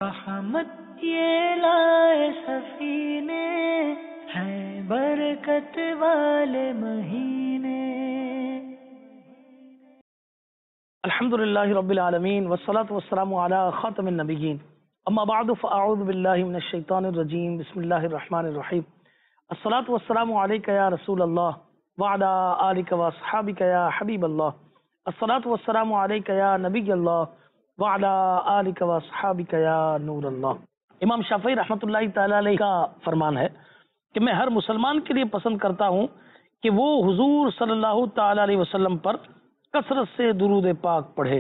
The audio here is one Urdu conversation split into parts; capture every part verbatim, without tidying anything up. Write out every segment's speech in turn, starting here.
रहमत ये लाए सफीने हैं बरकत वाले महीने। अल्हम्दुलिल्लाहि रब्बिल आलमीन वस्सलातु वस्सलामु अला खातमिन नबिय्यीन अम्मा बअदु फअऊज़ु बिल्लाहि मिनश शैतानिर रजीम बिस्मिल्लाहिर रहमानिर रहीम। अस्सलातु वस्सलामु अलैका या रसूलल्लाह व अला आलिका व अस्हाबिका या हबीबल्लाह। अस्सलातु वस्सलामु अलैका या नबिय्यल्लाह व अला आलिका व अस्हाबिका या नूरल्लाह। इमाम शाफई रहमतुल्लाहि तआला अलैहि का फरमान है कि मैं हर मुसलमान के लिए पसंद करता हूँ कि वो हुजूर सल्लल्लाहु तआला अलैहि वसल्लम पर कसरत से दुरूद पाक पढ़े,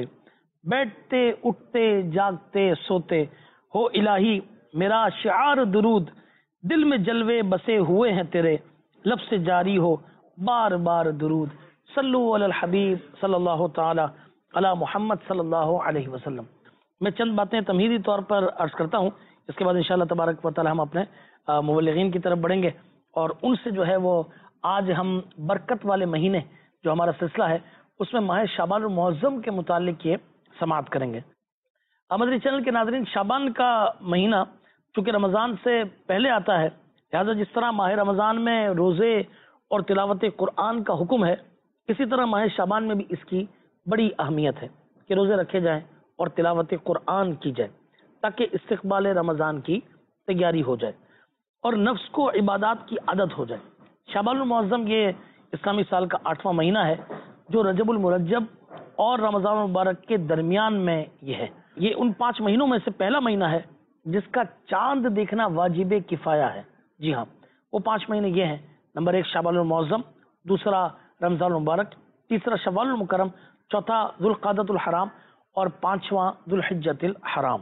बैठते उठते जागते सोते। हो इलाही मेरा शिआर दुरूद, दिल में जलवे बसे हुए हैं तेरे, लब से जारी हो बार बार दुरूद। सल्लु अलल हबीब सल्लल्लाहु तआला अला मुहम्मद सल्लल्लाहु अलैहि वसल्लम। मैं चंद बातें तमहीदी तौर पर अर्ज करता हूँ, इसके बाद इंशाअल्लाह तबारक व तआला हम अपने मुबल्लिगीन की तरफ बढ़ेंगे और उनसे जो है वो आज हम बरकत वाले महीने जो हमारा सिलसिला है उसमें माह शाबान मुअज़्ज़म के मुतालिक ये समाअत करेंगे। मदनी चैनल के नाज़रीन, शाबान का महीना चूँकि रमज़ान से पहले आता है, लिहाजा जिस तरह माह रमज़ान में रोज़े और तिलावत कुरान का हुक्म है, इसी तरह माह शाबान में भी इसकी बड़ी अहमियत है कि रोज़े रखे जाएं और तिलावत कुरान की जाए ताकि इस्तिक़बाल रमज़ान की तैयारी हो जाए और नफ्स को इबादत की आदत हो जाए। शाबानुल मुअज़्ज़म ये इस्लामी साल का आठवां महीना है जो रजबुल मुरज्जब और रमज़ान मुबारक के दरमियान में ये है। ये उन पाँच महीनों में से पहला महीना है जिसका चांद देखना वाजिब किफ़ाया है। जी हाँ, वो पाँच महीने ये हैं, नंबर एक शाबानुल मुअज़्ज़म, दूसरा रमज़ान मुबारक, तीसरा शव्वालुल मुकर्रम, चौथा ज़ुल्क़अदतुल हराम और पाँचवां ज़ुल्हिज्जतुल हराम।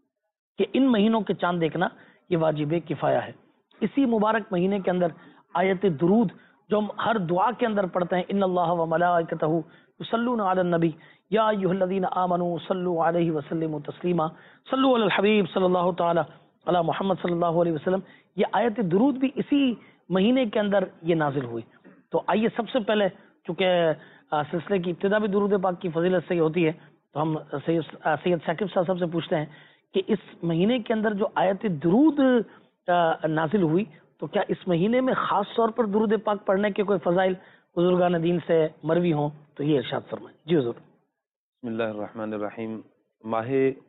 कि इन महीनों के चांद देखना ये वाजिब किफ़ाया है। इसी मुबारक महीने के अंदर आयत दुरूद जो हम हर दुआ के अंदर पढ़ते हैं, इन्नल्लाह व मलाइकतहू युसल्लूना अलन नबी या अय्युहल्लज़ीना आमनू सल्लु अलैहि व सल्लिमू तस्लीमा सल्लु अलल हबीब सल्लल्लाहु तआला अला मुहम्मद सल्लल्लाहु अलैहि वसल्लम। ये आयत दुरूद भी इसी महीने के अंदर ये नाजिल हुई। तो आइए सबसे पहले, चूँकि सिलसिले की इब्तिदा भी दुरूद पाक की फजीलत से होती है, तो हम सैयद सैयद साकिब साहब से पूछते हैं कि इस महीने के अंदर जो आयत दुरूद नाजिल हुई, तो क्या इस महीने में ख़ास तौर पर दुरूद पाक पढ़ने के कोई फ़ज़ाइल बुज़ुर्गान दीन से मरवी हों, तो ये इरशाद फरमाएं। जी हुज़ूर। बिस्मिल्लाहिर्रहमानिर्रहीम। माह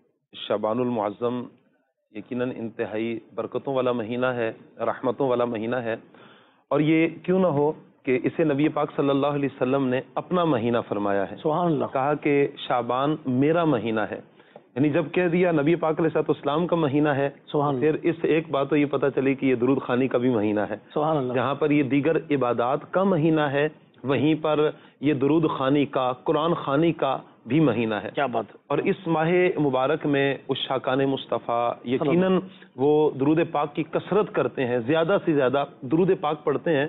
शबानुल मुअज़्ज़म यकीनन इंतहाई बरकतों वाला महीना है, रहमतों वाला महीना है, और ये क्यों ना हो कि इसे नबी पाक सल्लल्लाहु अलैहि वसल्लम ने अपना महीना फरमाया है। सुभान अल्लाह। कहा कि शाबान मेरा महीना है, यानी जब कह दिया नबी पाक अलैहिस्सलाम का महीना है, फिर इस एक बात तो ये पता चली कि ये दुरूद खानी का भी महीना है। जहाँ पर ये दीगर इबादात का महीना है, वहीं पर ये दुरूद खानी का, कुरान खानी का भी महीना है। क्या बात है। और इस माह मुबारक में उस शाकान मुस्तफ़ा यकीनन वो दुरूद पाक की कसरत करते हैं, ज़्यादा से ज़्यादा दुरूद पाक पढ़ते हैं।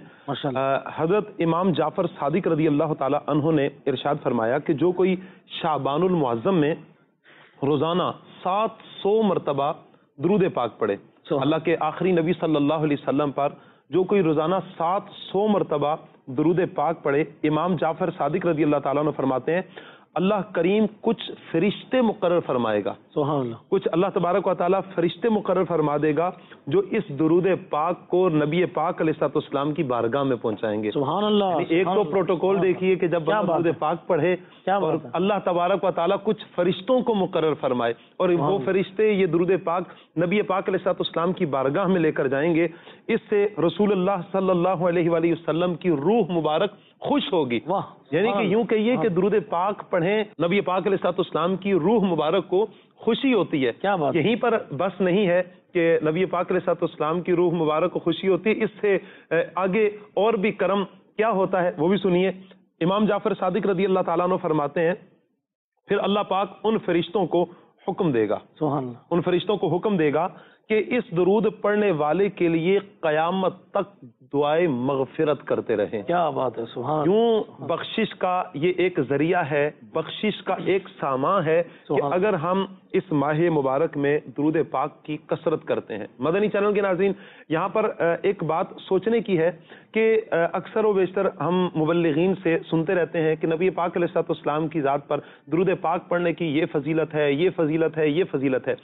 हज़रत इमाम जाफ़र सादिक रज़ी अल्लाह ताला अन्हु ने इरशाद फरमाया कि जो कोई शाबानुल मुअज़्ज़म में रोज़ाना सात सौ मरतबा दुरूद पाक पढ़े, अल्लाह के आखिरी नबी सल्लल्लाहु अलैहि वसल्लम पर जो कोई रोज़ाना सात सौ मरतबा दुरूद पाक पढ़े, इमाम जाफ़र सादिक रज़ी अल्लाह ताला ने फरमाते हैं अल्लाह करीम कुछ फरिश्ते मुकर्रर फरमाएगा, कुछ अल्लाह तबारक व तआला फरिश्ते मुकर्रर फरमा देगा जो इस दुरूद पाक को नबी पाक अलैहिस्सलाम की बारगाह में पहुंचाएंगे। सुभान अल्लाह। एक तो प्रोटोकॉल देखिए कि जब दुरूद पाक पढ़े और अल्लाह तबारक व तआला कुछ फरिश्तों को मुकर्रर फरमाए और वो फरिश्ते ये दुरूद पाक नबी पाक अलैहिस्सलाम की बारगाह में लेकर जाएंगे। इससे रसूलुल्लाह सल्लल्लाहु अलैहि वसल्लम की रूह मुबारक खुश होगी। यानी कि यूं कहिए कि दुरूद पाक पढ़ें, नबी पाक अलैहिस्सलाम की रूह मुबारक को खुशी होती है। क्या बात। यहीं पर बस नहीं है कि नबी पाक अलैहिस्सलाम की रूह मुबारक को खुशी होती है, इससे आगे और भी करम क्या होता है वो भी सुनिए। इमाम जाफर सादिक रज़ी अल्लाह ताला अन्हु फरमाते हैं फिर अल्लाह पाक उन फरिश्तों को हुक्म देगा, उन फरिश्तों को हुक्म देगा कि इस दुरूद पढ़ने वाले के लिए क़यामत तक दुआए मग़फ़िरत करते रहें। क्या बात है। सुभान। यूं बख्शिश का ये एक जरिया है, बख्शिश का एक सामा है कि अगर हम इस माह मुबारक में दुरूद पाक की कसरत करते हैं। मदनी चैनल के नाज़रीन, यहाँ पर एक बात सोचने की है कि अक्सर व बेशतर हम मुबल्लिगीन से सुनते रहते हैं कि नबी पाक अलैहिस्सलाम की ज़ात पर दुरूद पाक पढ़ने की ये फजीलत है, ये फजीलत है, ये फजीलत है।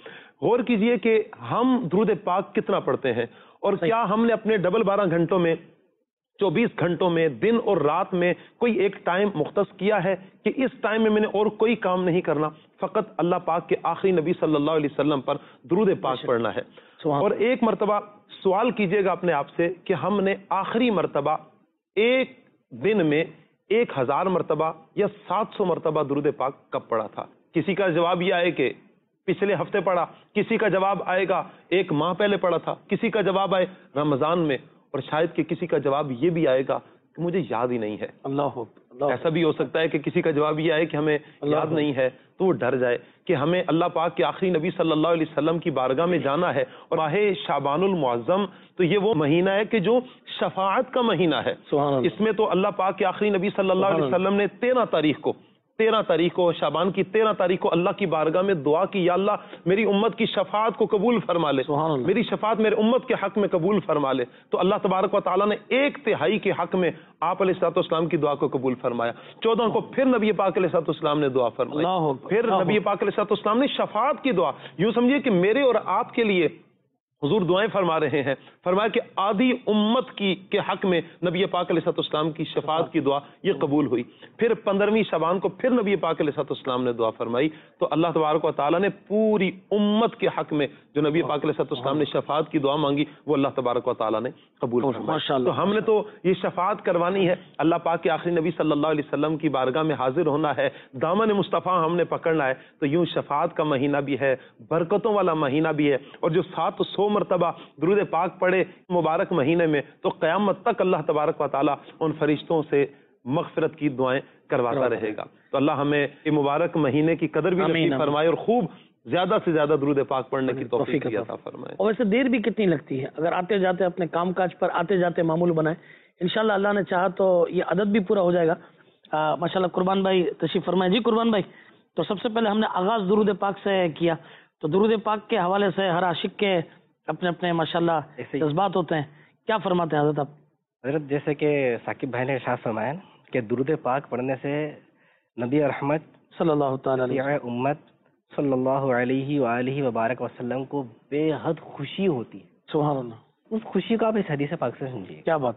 غور کیجئے کہ ہم درود پاک کتنا پڑھتے ہیں، اور کیا ہم نے اپنے ڈبل بارہ گھنٹوں میں، چوبیس گھنٹوں میں، دن اور رات میں کوئی ایک ٹائم مختص کیا ہے کہ اس ٹائم میں میں نے اور کوئی کام نہیں کرنا، فقط اللہ پاک کے آخری نبی صلی اللہ علیہ وسلم پر درود پاک پڑھنا ہے؟ اور ایک مرتبہ سوال کیجئے گا اپنے آپ سے کہ ہم نے آخری مرتبہ ایک دن میں ایک ہزار مرتبہ یا سات سو مرتبہ درود پاک کب پڑھا تھا؟ کسی کا جواب یہ آئے کہ پچھلے ہفتے پڑھا، کسی کا جواب آئے گا ایک ماہ پہلے پڑھا تھا، کسی کا جواب آئے رمضان میں، اور شاید کہ کسی کا جواب یہ بھی آئے گا کہ مجھے یاد ہی نہیں ہے۔ اللہ ایسا بھی ہو سکتا ہے کہ کسی کا جواب یہ آئے کہ ہمیں یاد نہیں ہے، تو وہ ڈر جائے کہ ہمیں اللہ پاک کے آخری نبی صلی اللہ علیہ وسلم کی بارگاہ میں جانا ہے۔ اور ماہ شعبان المعظم تو یہ وہ مہینہ ہے کہ جو شفاعت کا مہینہ ہے، اس میں تو اللہ پاک کے آخری نبی صلی اللہ علیہ وسلم نے تیرہ تاریخ کو تیرہ تاریخ کو شعبان کی تیرہ تاریخ کو اللہ کی بارگاہ میں دعا کی، یا اللہ میری امت کی شفاعت کو قبول فرما لے، میری شفاعت میرے امت کے حق میں قبول فرما لے۔ تو اللہ تبارک و تعالیٰ نے ایک تہائی کے حق میں آپ علیہ الصلوۃ والسلام کی دعا کو قبول فرمایا، چودہ کو پھر نبی پاک علیہ الصلوۃ والسلام نے دعا فرمائی، پھر نبی پاک علیہ الصلوۃ والسلام نے شفاعت کی دعا۔ یوں سمجھیے کہ میرے اور آپ کے لیے حضور دعائیں فرما رہے ہیں، فرمایا کہ آدھی امت کی کے حق میں نبی پاک علیہ الصلوۃ والسلام کی شفاعت کی دعا یہ قبول ہوئی۔ پھر پندرہویں شعبان کو پھر نبی پاک علیہ الصلوۃ والسلام نے دعا فرمائی، تو اللہ تبارک و تعالیٰ نے پوری امت کے حق میں جو نبی پاک علیہ الصلوۃ والسلام نے شفاعت کی دعا مانگی وہ اللہ تبارک و تعالیٰ نے قبول فرمائی۔ تو ہم نے تو یہ شفاعت کروانی ہے، اللہ پاک کے آخری نبی صلی اللہ علیہ وسلم کی بارگاہ میں حاضر ہونا ہے، دامن مصطفیٰ ہم نے پکڑنا ہے۔ تو یوں شفاعت کا مہینہ بھی ہے، برکتوں والا مہینہ بھی ہے، اور جو سات سو مرتبہ درود پاک پڑھے مبارک مہینے میں تو قیامت تک اللہ تبارک و تعالیٰ ان فرشتوں سے مغفرت کی دعائیں کرواتا رہے گا۔ تو اللہ ہمیں یہ مبارک مہینے کی قدر بھی نصیب فرمائے، اور خوب زیادہ سے زیادہ درود پاک پڑھنے کی توفیق عطا فرمائے۔ اور ویسے دیر بھی کتنی لگتی ہے؟ اگر آتے جاتے اپنے کام کاج پر آتے جاتے معمول بنائیں، انشاءاللہ اللہ نے چاہا تو یہ عدد بھی پورا ہو جائے گا۔ ماشاءاللہ قربان بھائی تشریف فرمائیں۔ جی قربان بھائی، تو سب سے پہلے ہم نے آغاز درود پاک سے کیا، تو درود پاک کے حوالے سے ہر عاشق کے اپنے اپنے ماشاءاللہ جذبات ہوتے ہیں، کیا فرماتے ہیں حضرت آپ؟ حضرت جیسے کہ ثاقب بھائی نے ارشاد فرمایا کہ درود پاک پڑھنے سے نبی رحمت صلی اللہ تعالی علیہ امت صلی اللہ علیہ وآلہ وبارک وسلم کو بے حد خوشی ہوتی ہے۔ سبحان اللہ۔ اس خوشی کو آپ اس حدیث پاک سے سمجھیے۔ کیا بات،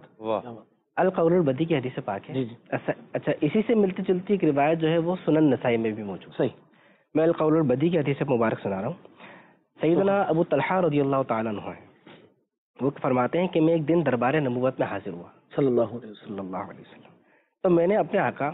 القول البدی کی حدیث پاک ہے۔ اچھا، اسی سے ملتی جلتی ایک روایت جو ہے وہ سنن نسائی میں بھی موجود۔ صحیح، میں القول البدی کی حدیث مبارک سنا رہا ہوں۔ سیدنا ابو طلحہ رضی اللہ تعالیٰ عنہ ہے، وہ فرماتے ہیں کہ میں ایک دن دربار نبوت میں حاضر ہوا صلی اللہ علیہ صلی اللہ علیہ وسلم، تو میں نے اپنے آقا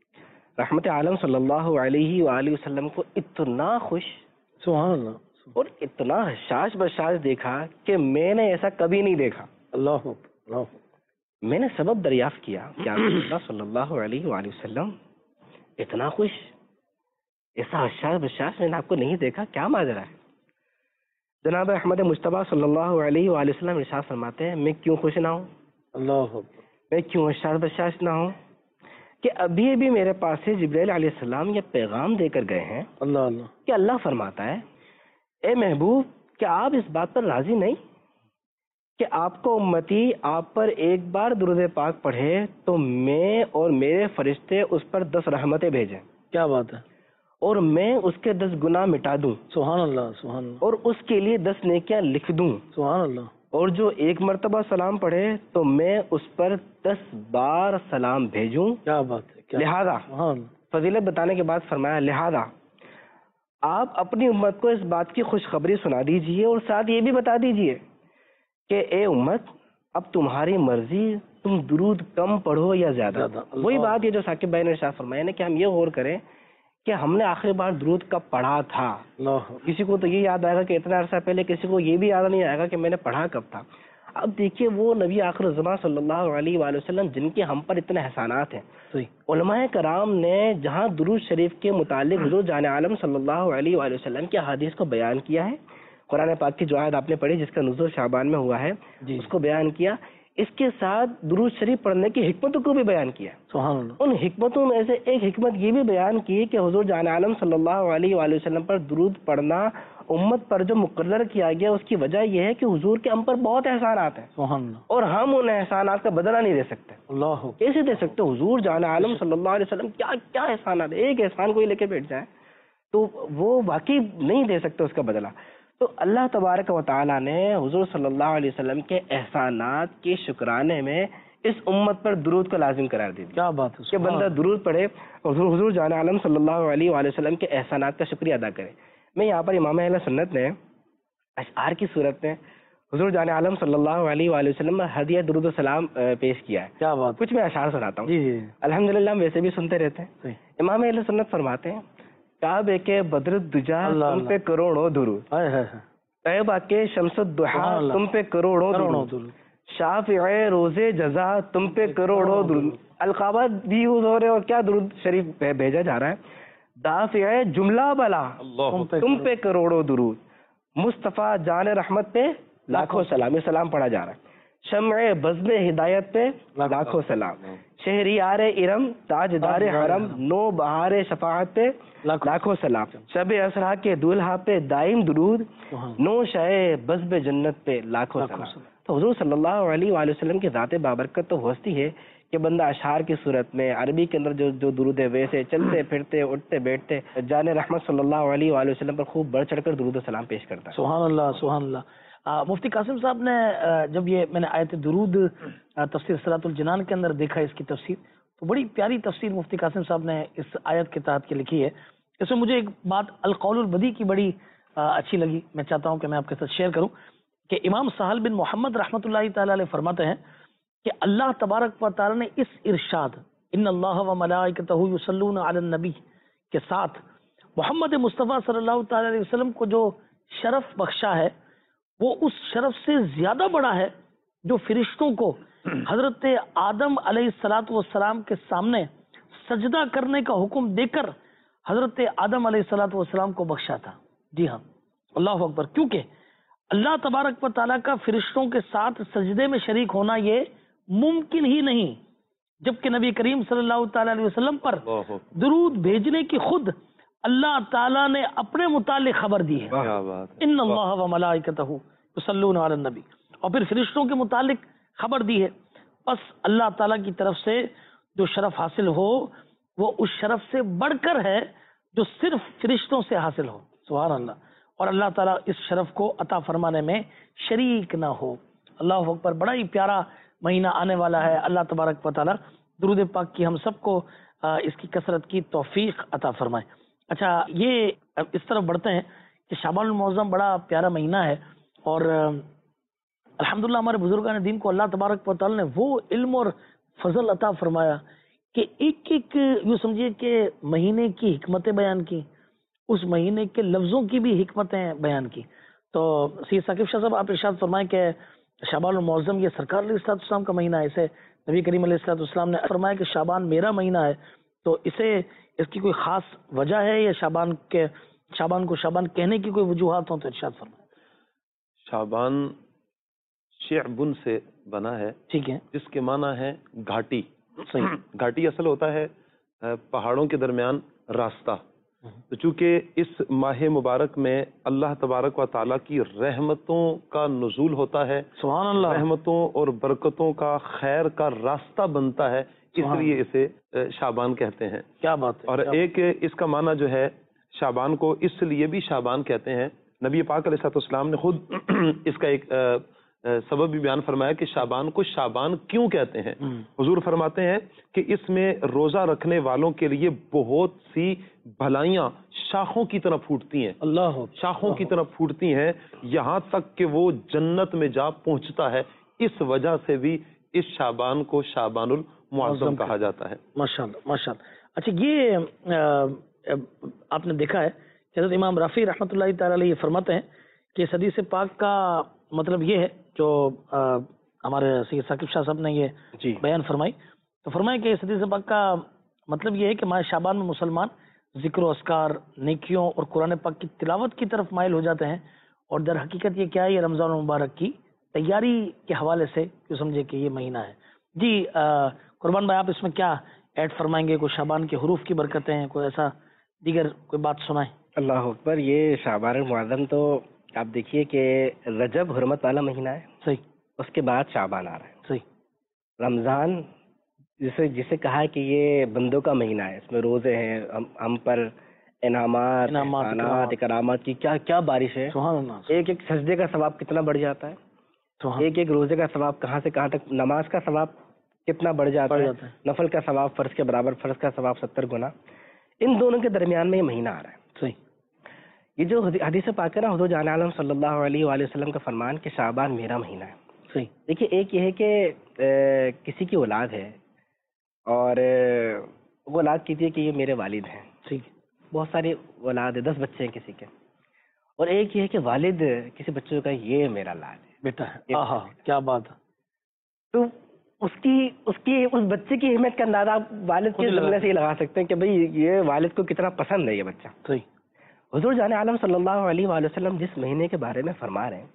رحمت عالم صلی اللہ علیہ وآلہ وسلم کو اتنا خوش سبحان اللہ اور اتنا حشاش بشاش دیکھا کہ میں نے ایسا کبھی نہیں دیکھا۔ اللہ اللہ میں نے سبب دریافت کیا کہ آپ صلی اللہ علیہ وآلہ وسلم اتنا خوش، ایسا حشاش بشاش میں نے آپ کو نہیں دیکھا، کیا ماجرا ہے؟ جناب احمد مجتبیٰ صلی اللہ علیہ وآلہ وسلم ارشاد فرماتے ہیں میں کیوں خوش نہ ہوں، اللہ میں کیوں حشاش بشاش نہ ہوں کہ ابھی ابھی میرے پاس سے جبرائیل علیہ السلام یہ پیغام دے کر گئے ہیں اللہ اللہ کہ اللہ فرماتا ہے اے محبوب کیا آپ اس بات پر راضی نہیں کہ آپ کو امتی آپ پر ایک بار درود پاک پڑھے تو میں اور میرے فرشتے اس پر دس رحمتیں بھیجیں؟ کیا بات ہے، اور میں اس کے دس گناہ مٹا دوں سبحان اللہ سبحان اللہ، اور اس کے لیے دس نیکیاں لکھ دوں سبحان اللہ، اور جو ایک مرتبہ سلام پڑھے تو میں اس پر دس بار سلام بھیجوں۔ کیا بات ہے، لہذا فضیلت بتانے کے بعد فرمایا لہذا آپ اپنی امت کو اس بات کی خوشخبری سنا دیجئے اور ساتھ یہ بھی بتا دیجئے کہ اے امت اب تمہاری مرضی تم درود کم پڑھو یا زیادہ۔ وہی بات یہ جو ثاقب بھائی نے ارشاد فرمایا نا کہ ہم یہ غور کریں کہ ہم نے آخری بار درود کب پڑھا تھا۔ کسی کو تو یہ یاد آئے گا کہ اتنا عرصہ پہلے، کسی کو یہ بھی یاد نہیں آئے گا کہ میں نے پڑھا کب تھا۔ اب دیکھیے وہ نبی آخر الزمان صلی اللہ علیہ وآلہ وسلم جن کے ہم پر اتنے احسانات ہیں، علماء کرام نے جہاں درود شریف کے متعلق حضور جان عالم صلی اللہ علیہ وآلہ وسلم کی احادیث کو بیان کیا ہے، قرآن پاک کی جو آیت آپ نے پڑھی جس کا نزول شعبان میں ہوا ہے اس کو بیان کیا، اس کے ساتھ درود شریف پڑھنے کی حکمتوں کو بھی بیان کیا۔ سبحان اللہ، ان حکمتوں میں سے ایک حکمت یہ بھی بیان کی کہ حضور جان عالم صلی اللہ علیہ وآلہ وسلم پر درود پڑھنا امت پر جو مقرر کیا گیا اس کی وجہ یہ ہے کہ حضور کے ہم پر بہت احسانات ہیں سبحان اللہ، اور ہم ان احسانات کا بدلہ نہیں دے سکتے۔ اللہ کیسے دے سکتے؟ حضور جان عالم صلی اللہ علیہ وسلم کیا کیا احسانات، ایک احسان کوئی لے کے بیٹھ جائے تو وہ واقعی نہیں دے سکتے اس کا بدلہ۔ تو اللہ تبارک و تعالیٰ نے حضور صلی اللہ علیہ وسلم کے احسانات کے شکرانے میں اس امت پر درود کو لازم قرار دیا. کیا بات ہے کہ بندہ درود پڑھے اور حضور حضور جان عالم صلی اللہ علیہ وآلہ وسلم کے احسانات کا شکریہ ادا کرے. میں یہاں پر امام اہل سنت نے اشعار کی صورت میں حضور جان عالم صلی اللہ علیہ وآلہ وسلم میں ہدیہ درود و سلام پیش کیا ہے. کیا بات. کچھ میں اشعار سناتا ہوں. جی جی الحمدللہ ہم ویسے بھی سنتے رہتے ہیں. امام اہل سنت فرماتے ہیں کعبے کے بدر الدجا تم پہ کروڑوں درود، طیبہ کے شمس الضحیٰ تم پہ کروڑوں درود، شافع روز جزا تم پہ کروڑوں درود. القابات بھی یوز ہو رہے اور کیا درود شریف بھیجا جا رہا ہے. دافع جملہ بلا تم پہ کروڑوں درود، مصطفیٰ جان رحمت پہ لاکھوں سلام. یہ سلام پڑھا جا رہا ہے. شمع بزم ہدایت پہ لاکھوں سلام، شہریار ارم تاجدار حرم نو بہار شفاعت پہ لاکھوں سلام، شب اسرا کے دولہا پہ دائم درود، نو شہ بزم جنت پہ لاکھوں سلام. تو حضور صلی اللہ علیہ وآلہ وسلم کی ذات بابرکت تو ہوستی ہے کہ بندہ اشعار کی صورت میں عربی کے اندر جو جو درود ہے ویسے چلتے پھرتے اٹھتے بیٹھتے جان رحمت صلی اللہ علیہ وآلہ وسلم پر خوب بڑھ چڑھ کر درود و سلام پیش کرتا ہے. سبحان اللہ سبحان اللہ. مفتی قاسم صاحب نے جب یہ میں نے آیت درود تفسیر صراط الجنان کے اندر دیکھا اس کی تفسیر، تو بڑی پیاری تفسیر مفتی قاسم صاحب نے اس آیت کے تحت کی لکھی ہے. اس میں مجھے ایک بات القول البدی کی بڑی اچھی لگی، میں چاہتا ہوں کہ میں آپ کے ساتھ شیئر کروں کہ امام سہل بن محمد رحمۃ اللہ تعالی علیہ فرماتے ہیں کہ اللہ تبارک و تعالی نے اس ارشاد ان اللہ و ملائکتہ یصلون علی النبی کے ساتھ محمد مصطفیٰ صلی اللہ تعالی علیہ وسلم کو جو شرف بخشا ہے وہ اس شرف سے زیادہ بڑا ہے جو فرشتوں کو حضرت آدم علیہ الصلوۃ والسلام کے سامنے سجدہ کرنے کا حکم دے کر حضرت آدم علیہ الصلوۃ والسلام کو بخشا تھا. جی ہاں اللہ اکبر. کیونکہ اللہ تبارک و تعالیٰ کا فرشتوں کے ساتھ سجدے میں شریک ہونا یہ ممکن ہی نہیں، جبکہ نبی کریم صلی اللہ تعالی علیہ وسلم پر درود بھیجنے کی خود اللہ تعالیٰ نے اپنے متعلق خبر دی ہے. ان اللہ و ملائکتہ یصلون علی النبی، اور پھر فرشتوں کے متعلق خبر دی ہے. بس اللہ تعالیٰ کی طرف سے جو شرف حاصل ہو وہ اس شرف سے بڑھ کر ہے جو صرف فرشتوں سے حاصل ہو. سبحان اللہ. اور اللہ تعالیٰ اس شرف کو عطا فرمانے میں شریک نہ ہو. اللہ اکبر. بڑا ہی پیارا مہینہ آنے والا ہے. اللہ تبارک و تعالیٰ درود پاک کی ہم سب کو اس کی کثرت کی توفیق عطا فرمائے. اچھا یہ اس طرف بڑھتے ہیں کہ شعبان المعظم بڑا پیارا مہینہ ہے اور الحمدللہ ہمارے بزرگان دین کو اللہ تبارک و تعالیٰ نے وہ علم اور فضل عطا فرمایا کہ ایک ایک یوں سمجھیے کہ مہینے کی حکمتیں بیان کی، اس مہینے کے لفظوں کی بھی حکمتیں بیان کی. تو سید ثاقب شاہ صاحب آپ ارشاد فرمائیں کہ شعبان المعظم یہ سرکار علیہ الصلوۃ والسلام کا مہینہ ہے. اسے نبی کریم علیہ الصلوۃ والسلام نے فرمایا کہ شعبان میرا مہینہ ہے، تو اسے اس کی کوئی خاص وجہ ہے یا شعبان کے شعبان کو شعبان کہنے کی کوئی وجوہات ہوں تو ارشاد فرمائیں. شعبان شعبن سے بنا ہے، ٹھیک ہے، جس کے معنی ہے گھاٹی. صحیح. گھاٹی اصل ہوتا ہے پہاڑوں کے درمیان راستہ. تو چونکہ اس ماہ مبارک میں اللہ تبارک و تعالیٰ کی رحمتوں کا نزول ہوتا ہے، سبحان اللہ، رحمتوں اور برکتوں کا خیر کا راستہ بنتا ہے، اس لیے اسے شعبان کہتے ہیں. کیا بات ہے. اور ایک اس کا معنی جو ہے شعبان کو اس لیے بھی شعبان کہتے ہیں، نبی پاک علیہ الصلوۃ والسلام نے خود اس کا ایک سبب بھی بیان فرمایا کہ شعبان کو شعبان کیوں کہتے ہیں. حضور فرماتے ہیں کہ اس میں روزہ رکھنے والوں کے لیے بہت سی بھلائیاں شاخوں کی طرح پھوٹتی ہیں، اللہ شاخوں کی طرح پھوٹتی ہیں، یہاں تک کہ وہ جنت میں جا پہنچتا ہے. اس وجہ سے بھی اس شعبان کو شعبان المعظم کہا جاتا ہے. ماشاءاللہ ماشاءاللہ. اچھا یہ آپ نے دیکھا ہے کہ حضرت امام رافعی رحمۃ اللہ تعالی علیہ فرماتے ہیں کہ اس حدیث پاک کا مطلب یہ ہے جو ہمارے سید ثاقب شاہ صاحب نے یہ جی بیان فرمائی، تو فرمایا کہ اس حدیث پاک کا مطلب یہ ہے کہ ماہ شعبان میں مسلمان ذکر و اذکار، نیکیوں اور قرآن پاک کی تلاوت کی طرف مائل ہو جاتے ہیں، اور در حقیقت یہ کیا ہے، یہ رمضان المبارک کی تیاری کے حوالے سے جو سمجھے کہ یہ مہینہ ہے. جی قربان بھائی آپ اس میں کیا ایڈ فرمائیں گے؟ کوئی شعبان کے حروف کی برکتیں ہیں، کوئی ایسا دیگر کوئی بات سنائیں. اللہ اکبر. یہ شعبان المعظم تو آپ دیکھیے کہ رجب حرمت والا مہینہ ہے، صحیح، اس کے بعد شعبان آ رہا ہے، صحیح. رمضان جسے جسے کہا ہے کہ یہ بندوں کا مہینہ ہے، اس میں روزے ہیں، ہم ہم پر انعامات احسانات اکرامات کی کیا کیا بارش ہے. ایک ایک سجدے کا ثواب کتنا بڑھ جاتا ہے, ایک ایک روزے کا ثواب کہاں سے کہاں تک, نماز کا ثواب کتنا بڑھ جاتا ہے, نفل کا ثواب فرض کے برابر, فرض کا ثواب ستر گنا. ان دونوں کے درمیان میں یہ مہینہ آ رہا ہے. صحیح. یہ جو حدیث پاک ہے نا, حضور جان عالم صلی اللہ علیہ وآلہ وسلم کا فرمان کہ شعبان میرا مہینہ ہے. صحیح. دیکھیے ایک یہ ہے کہ کسی کی اولاد ہے اور وہ اولاد کہتی ہے کہ یہ میرے والد ہیں. ٹھیک. بہت ساری اولاد ہے, دس بچے ہیں کسی کے, اور ایک یہ ہے کہ والد کسی بچے کا یہ میرا لال ہے, بیٹا ہے. آہا کیا بات ہے. تو اس کی اس کی اس بچے کی اہمیت کا اندازہ آپ والد کے جملے سے ہی لگا سکتے ہیں کہ بھئی یہ والد کو کتنا پسند ہے یہ بچہ. صحیح. حضور جان عالم صلی اللہ علیہ وآلہ وسلم جس مہینے کے بارے میں فرما رہے ہیں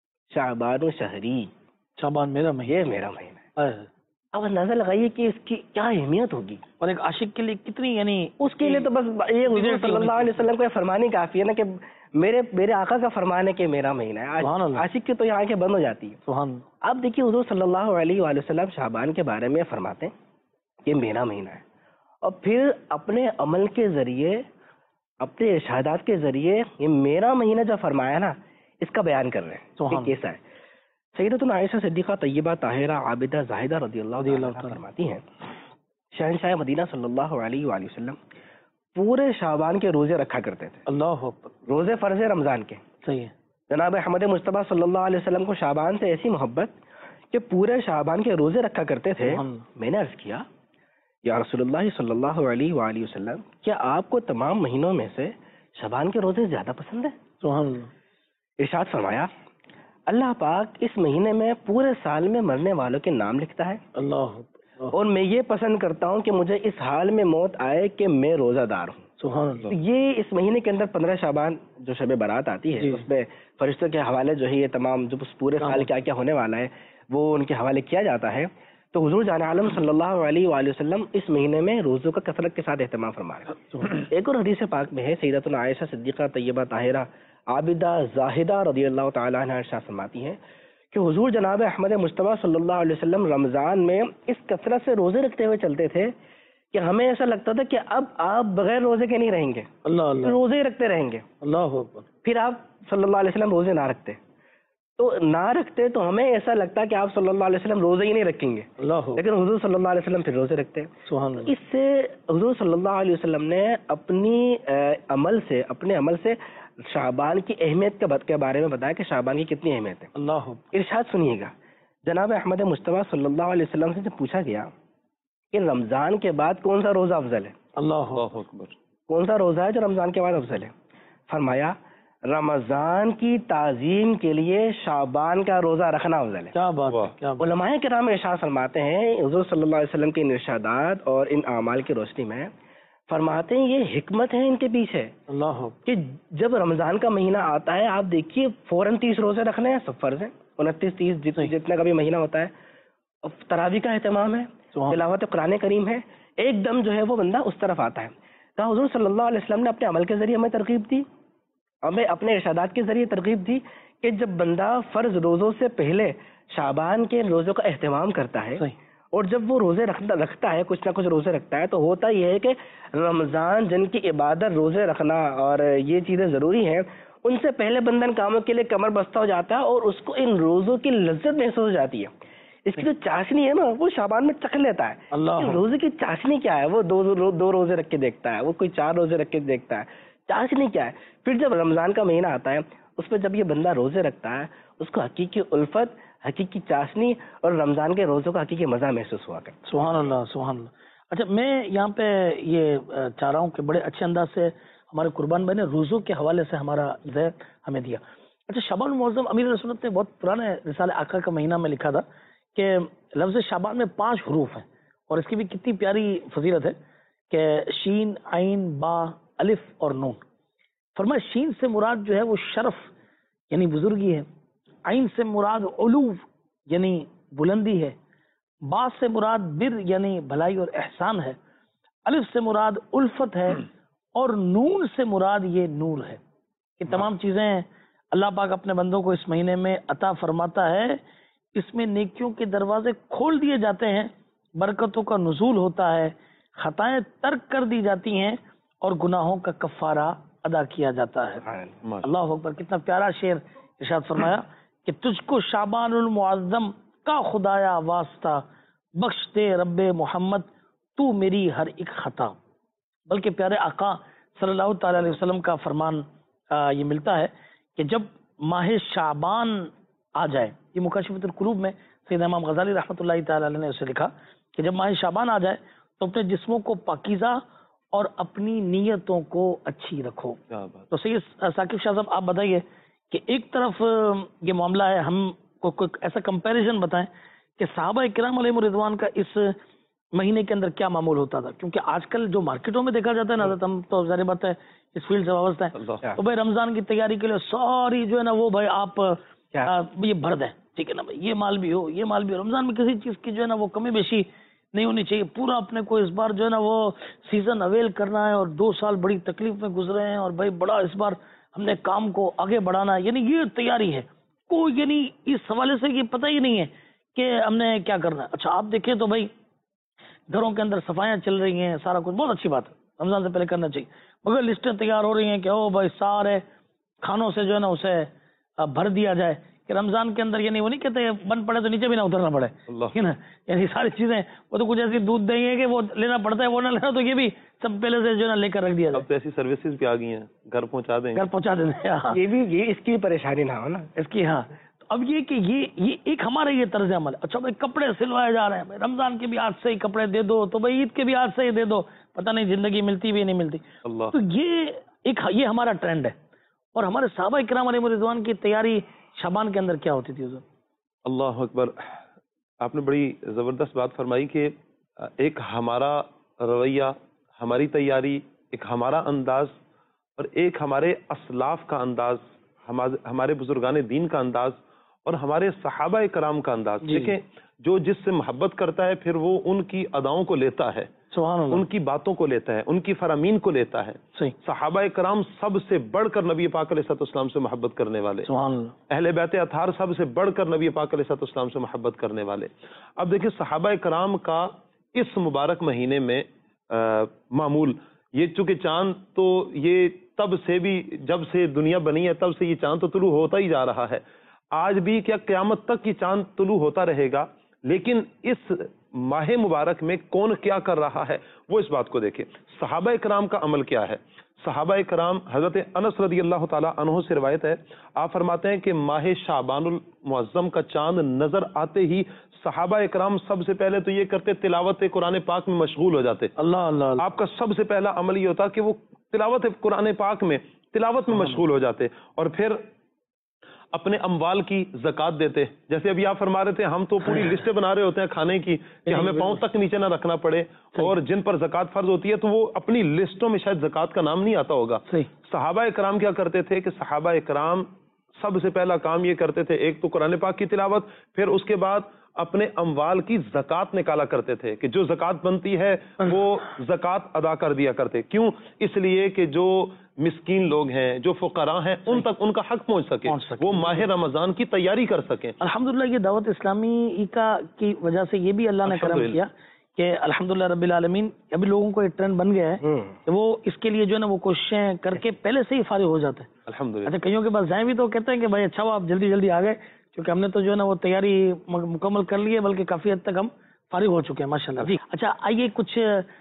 شعبان و شہری, شعبان میرا مہینہ, یہ میرا مہینہ ہے. اب اندازہ لگائیے کہ اس کی کیا اہمیت ہوگی, اور ایک عاشق کے لیے کتنی, یعنی اس کے لیے تو بس یہ حضور صلی اللہ علیہ وسلم کو فرمانی کافی ہے نا کہ میرے میرے آقا کا فرمان ہے کہ میرا مہینہ ہے. عاشق کی تو یہاں کے بند ہو جاتی ہے. سبحان. اب دیکھیے حضور صلی اللہ علیہ وآلہ وسلم شعبان کے بارے میں فرماتے ہیں کہ میرا مہینہ ہے, اور پھر اپنے عمل کے ذریعے, اپنے ارشادات کے ذریعے یہ میرا مہینہ جو فرمایا نا اس کا بیان کر رہے ہیں کہ کیسا ہے. سیدتنا عائشہ صدیقہ طیبہ طاہرہ عابدہ زاہدہ رضی اللہ عنہا فرماتی ہیں شہنشاہ مدینہ صلی اللہ علیہ وآلہ وسلم پورے شعبان کے روزے رکھا کرتے تھے. اللہ اکبر. روزے فرض رمضان کے. صحیح ہے. جناب احمد مصطفیٰ صلی اللہ علیہ وسلم کو شعبان سے ایسی محبت کہ پورے شعبان کے روزے رکھا کرتے تھے. میں نے عرض کیا یا رسول اللہ صلی اللہ علیہ وآلہ وسلم کیا آپ کو تمام مہینوں میں سے شعبان کے روزے زیادہ پسند ہیں؟ سبحان اللہ. ارشاد فرمایا اللہ پاک اس مہینے میں پورے سال میں مرنے والوں کے نام لکھتا ہے. اللہ. اور میں یہ پسند کرتا ہوں کہ مجھے اس حال میں موت آئے کہ میں روزہ دار ہوں. سبحان اللہ. یہ اس مہینے کے اندر پندرہ شعبان جو شب برات آتی ہے اس میں فرشتوں کے حوالے جو ہے یہ تمام جو پورے سال کیا کیا ہونے والا ہے وہ ان کے حوالے کیا جاتا ہے. تو حضور جان عالم صلی اللہ علیہ وآلہ وسلم اس مہینے میں روزوں کا کثرت کے ساتھ اہتمام فرما رہے ہیں. ایک اور حدیث پاک میں ہے سیدتنا عائشہ صدیقہ طیبہ طاہرہ عابدہ زاہدہ رضی اللہ تعالیٰ عنہا ارشاد فرماتی ہیں کہ حضور جناب احمد مصطفیٰ صلی اللہ علیہ وسلم رمضان میں اس کثرت سے روزے رکھتے ہوئے چلتے تھے کہ ہمیں ایسا لگتا تھا کہ اب آپ بغیر روزے کے نہیں رہیں گے, اللہ اللہ روزے ہی رکھتے رہیں گے. اللہ اکبر. پھر آپ صلی اللہ علیہ وسلم روزے نہ رکھتے تو نہ رکھتے تو ہمیں ایسا لگتا کہ آپ صلی اللہ علیہ وسلم روزے ہی نہیں رکھیں گے, لیکن حضور صلی اللہ علیہ وسلم پھر روزے رکھتے. اس سے حضور صلی اللہ علیہ وسلم نے اپنی عمل سے اپنے عمل سے شعبان کی اہمیت کے بارے میں بتایا کہ شعبان کی کتنی اہمیت ہے. اللہ. ارشاد سنیے گا جناب احمد مصطفیٰ صلی اللہ علیہ وسلم سے جب پوچھا گیا کہ رمضان کے بعد کون سا روزہ افضل ہے, اللہ اکبر, کون سا روزہ ہے جو رمضان کے بعد افضل ہے, فرمایا رمضان کی تعظیم کے لیے شعبان کا روزہ رکھنا افضل ہے. کیا بات. علماء کرام ارشاد فرماتے ہیں حضور صلی اللہ علیہ وسلم کے ان ارشادات اور ان اعمال کی روشنی میں فرماتے ہیں یہ حکمت ہے ان کے پیچھے, اللہ, کہ جب رمضان کا مہینہ آتا ہے آپ دیکھیے فوراً تیس روزے رکھنے ہیں, سب فرض ہیں, انتیس تیس جتنا کا بھی مہینہ ہوتا ہے, تراویح کا اہتمام ہے, تلاوت قرآن کریم ہے, ایک دم جو ہے وہ بندہ اس طرف آتا ہے. کہا حضور صلی اللہ علیہ وسلم نے اپنے عمل کے ذریعے ہمیں ترغیب دی, ہمیں اپنے ارشادات کے ذریعے ترغیب دی کہ جب بندہ فرض روزوں سے پہلے شعبان کے روزوں کا اہتمام کرتا ہے اور جب وہ روزے رکھتا رکھتا ہے کچھ نہ کچھ روزے رکھتا ہے تو ہوتا یہ ہے کہ رمضان جن کی عبادت روزے رکھنا اور یہ چیزیں ضروری ہیں ان سے پہلے بندن کاموں کے لیے کمر بستہ ہو جاتا ہے اور اس کو ان روزوں کی لذت محسوس ہو جاتی ہے. اس کی جو چاشنی ہے نا وہ شعبان میں چکھ لیتا ہے. اللہ. روزے کی چاشنی کیا ہے, وہ دو رو, دو روزے رکھ کے دیکھتا ہے, وہ کوئی چار روزے رکھ کے دیکھتا ہے, چاشنی کیا ہے. پھر جب رمضان کا مہینہ آتا ہے اس میں جب یہ بندہ روزے رکھتا ہے اس کو حقیقی الفت, حقیقی چاشنی اور رمضان کے روزوں کا حقیقی مزہ محسوس ہوا کرتا. سبحان اللہ سبحان اللہ. اچھا میں یہاں پہ یہ چاہ رہا ہوں کہ بڑے اچھے انداز سے ہمارے قربان بھائی نے روزوں کے حوالے سے ہمارا ذہن ہمیں دیا. اچھا شعبان معظم امیر سنت نے بہت پرانے رسالہ آقا کا مہینہ میں لکھا تھا کہ لفظ شعبان میں پانچ حروف ہیں اور اس کی بھی کتنی پیاری فضیلت ہے کہ شین, عین, با, الف اور نون. فرمایا شین سے مراد جو ہے وہ شرف یعنی بزرگی ہے, عین سے مراد علو یعنی بلندی ہے, با سے مراد بر یعنی بھلائی اور احسان ہے, الف سے مراد الفت ہے اور نون سے مراد یہ نور ہے. یہ تمام چیزیں اللہ پاک اپنے بندوں کو اس مہینے میں عطا فرماتا ہے. اس میں نیکیوں کے دروازے کھول دیے جاتے ہیں, برکتوں کا نزول ہوتا ہے, خطائیں ترک کر دی جاتی ہیں اور گناہوں کا کفارہ ادا کیا جاتا ہے۔ اللہ اکبر، کتنا پیارا شعر ارشاد فرمایا کہ تجھ کو شعبان المعظم کا خدایا واسطہ، بخش دے رب محمد تو میری ہر ایک خطا۔ بلکہ پیارے آقا صلی اللہ تعالی علیہ وسلم کا فرمان یہ ملتا ہے کہ جب ماہ شعبان آ جائے، یہ مکاشفۃ القلوب میں سیدنا امام غزالی رحمۃ اللہ تعالی علیہ نے اسے لکھا کہ جب ماہ شعبان آ جائے تو اپنے جسموں کو پاکیزہ اور اپنی نیتوں کو اچھی رکھو۔ تو سید ثاقب شاہ صاحب آپ بتائیے کہ ایک طرف یہ معاملہ ہے، ہم کو کوئی ایسا کمپیریزن بتائیں کہ صحابہ کرام علیہ رضوان کا اس مہینے کے اندر کیا معمول ہوتا تھا، کیونکہ آج کل جو مارکیٹوں میں دیکھا جاتا ہے نا حضرت، ہم تو ظاہر بات ہے اس فیلڈ سے وابستہ ہیں، تو بھائی رمضان کی تیاری کے لیے ساری جو ہے نا وہ بھائی آپ یہ بھر دیں، ٹھیک ہے نا بھائی، یہ مال بھی ہو یہ مال بھی ہو، رمضان میں کسی چیز کی جو ہے نا وہ کمی بیشی نہیں ہونی چاہیے، پورا اپنے کو اس بار جو ہے نا وہ سیزن اویل کرنا ہے، اور دو سال بڑی تکلیف میں گزرے ہیں اور بھائی بڑا اس بار ہم نے کام کو آگے بڑھانا ہے، یعنی یہ تیاری ہے کو، یعنی اس حوالے سے یہ پتہ ہی نہیں ہے کہ ہم نے کیا کرنا ہے۔ اچھا آپ دیکھیں تو بھائی گھروں کے اندر صفائیاں چل رہی ہیں، سارا کچھ بہت اچھی بات ہے، رمضان سے پہلے کرنا چاہیے، مگر لسٹیں تیار ہو رہی ہیں کہ او بھائی سارے کھانوں سے جو ہے نا اسے بھر دیا جائے کہ رمضان کے اندر، یعنی وہ نہیں کہتے بند پڑے تو نیچے بھی نہ اترنا پڑے، ٹھیک ہے نا، یعنی ساری چیزیں وہ تو کچھ ایسی دودھ دہی ہے کہ وہ لینا پڑتا ہے، وہ نہ لینا تو یہ بھی سب پہلے سے جو ہے نا لے کر رکھ دیا جائے۔ اب تو ایسی سروسز بھی آ گئی ہیں، گھر پہنچا دیں گھر پہنچا دیں، یہ بھی یہ اس کی پریشانی نہ ہو نا اس کی، ہاں اب یہ کہ یہ یہ ایک ہمارا یہ طرز عمل ہے۔ اچھا بھائی کپڑے سلوائے جا رہے ہیں، بھائی رمضان کے بھی آج سے ہی کپڑے دے دو، تو بھائی عید کے بھی آج سے ہی دے دو، پتہ نہیں زندگی ملتی بھی نہیں ملتی۔ اللہ، تو یہ ایک یہ ہمارا ٹرینڈ ہے، اور ہمارے صحابہ کرام علیہ رضوان کی تیاری شعبان کے اندر کیا ہوتی تھی حضور؟ اللہ اکبر، آپ نے بڑی زبردست بات فرمائی کہ ایک ہمارا رویہ، ہماری تیاری، ایک ہمارا انداز، اور ایک ہمارے اسلاف کا انداز، ہمارے بزرگان دین کا انداز، اور ہمارے صحابہ کرام کا انداز۔ دیکھیں جو جس سے محبت کرتا ہے پھر وہ ان کی اداؤں کو لیتا ہے، سبحان اللہ، ان کی باتوں کو لیتا ہے، ان کی فرامین کو لیتا ہے۔ صحیح، صحابہ کرام سب سے بڑھ کر نبی پاک علیہ الصلوۃ والسلام سے محبت کرنے والے، سبحان اللہ، اہل بیت اطہار سب سے بڑھ کر نبی پاک علیہ الصلوۃ والسلام سے محبت کرنے والے۔ اب دیکھیں صحابہ کرام کا اس مبارک مہینے میں معمول یہ، چونکہ چاند تو یہ تب سے بھی جب سے دنیا بنی ہے تب سے یہ چاند تو طلوع ہوتا ہی جا رہا ہے، آج بھی کیا قیامت تک یہ چاند طلوع ہوتا رہے گا، لیکن اس ماہ مبارک میں کون کیا کر رہا ہے وہ اس بات کو دیکھیں۔ صحابہ کرام کا عمل کیا ہے؟ صحابہ کرام، حضرت انس رضی اللہ تعالی عنہ سے روایت ہے، آپ فرماتے ہیں کہ ماہ شعبان المعظم کا چاند نظر آتے ہی صحابہ کرام سب سے پہلے تو یہ کرتے تلاوت قرآن پاک میں مشغول ہو جاتے۔ اللہ اللہ، آپ کا سب سے پہلا عمل یہ ہوتا کہ وہ تلاوت قرآن پاک میں تلاوت میں مشغول ہو جاتے، اور پھر اپنے اموال کی زکوٰۃ دیتے۔ جیسے ابھی آپ فرما رہے تھے ہم تو پوری لسٹیں بنا رہے ہوتے ہیں کھانے کی کہ ہمیں پاؤں تک نیچے نہ رکھنا پڑے، اور جن پر زکوٰۃ فرض ہوتی ہے تو وہ اپنی لسٹوں میں شاید زکوٰۃ کا نام نہیں آتا ہوگا۔ صحابہ کرام کیا کرتے تھے کہ صحابہ کرام سب سے پہلا کام یہ کرتے تھے، ایک تو قرآن پاک کی تلاوت، پھر اس کے بعد اپنے اموال کی زکوٰۃ نکالا کرتے تھے کہ جو زکوٰۃ بنتی ہے وہ زکوٰۃ ادا کر دیا کرتے۔ کیوں؟ اس لیے کہ جو مسکین لوگ ہیں، جو فقراء ہیں، ان تک ان کا حق پہنچ سکے، وہ ماہ رمضان کی تیاری کر سکیں۔ الحمدللہ یہ دعوت اسلامی کا کی وجہ سے یہ بھی اللہ نے کرم کیا کہ الحمدللہ رب العالمین ابھی لوگوں کو ایک ٹرینڈ بن گیا ہے کہ وہ اس کے لیے جو ہے نا وہ کوششیں کر کے پہلے سے ہی فارغ ہو جاتے ہیں الحمدللہ۔ اچھا کئیوں کے پاس جائیں بھی تو کہتے ہیں کہ بھائی اچھا وہ آپ جلدی جلدی آ گئے، کیونکہ ہم نے تو جو ہے نا وہ تیاری مکمل کر لی ہے، بلکہ کافی حد تک ہم فارغ ہو چکے ہیں ماشاءاللہ۔ جی اچھا آئیے کچھ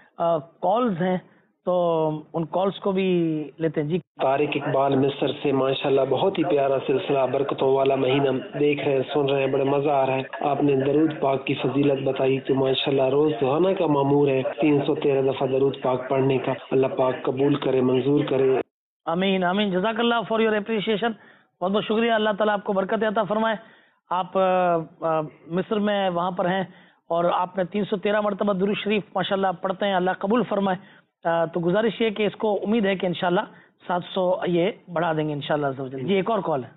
کالز ہیں تو ان کالز کو بھی لیتے ہیں۔ جی طارق اقبال مصر سے، ماشاءاللہ بہت ہی پیارا سلسلہ، برکتوں والا مہینہ دیکھ رہے ہیں، سن رہے ہیں، بڑے مزہ آ رہا ہے۔ آپ نے درود پاک کی فضیلت بتائی کہ ماشاءاللہ روز دہانا کا مامور ہے تین سو تیرہ دفعہ درود پاک پڑھنے کا، اللہ پاک قبول کرے، منظور کرے۔ آمین آمین، جزاک اللہ فار یور اپریشیشن، بہت بہت شکریہ، اللہ تعالیٰ آپ کو برکت عطا فرمائے۔ آپ مصر میں وہاں پر ہیں اور آپ نے تین سو تیرہ مرتبہ درود شریف ماشاءاللہ پڑھتے ہیں، اللہ قبول فرمائے۔ تو گزارش یہ کہ اس کو امید ہے کہ انشاءاللہ سات سو یہ بڑھا دیں گے انشاءاللہ۔ جی ایک اور کال ہے۔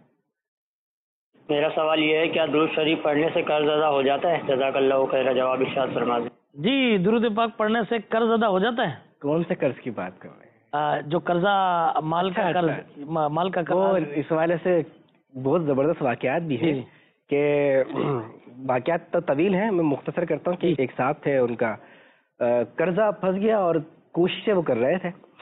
میرا سوال یہ ہے کیا درود شریف پڑھنے سے قرض ادا ہو جاتا ہے؟ جزاک اللہ خیر، جواب ارشاد فرما دیں۔ جی درود پاک پڑھنے سے قرض ادا ہو جاتا ہے؟ کون سے قرض کی بات کر رہے ہیں؟ جو قرضہ مال کا قرض، مال کا قرض، اس حوالے سے بہت زبردست واقعات بھی ہیں کہ واقعات تو طویل ہیں، میں مختصر کرتا ہوں کہ ایک صاحب تھے، ان کا قرضہ پھنس گیا اور کوششیں وہ کر رہے تھے،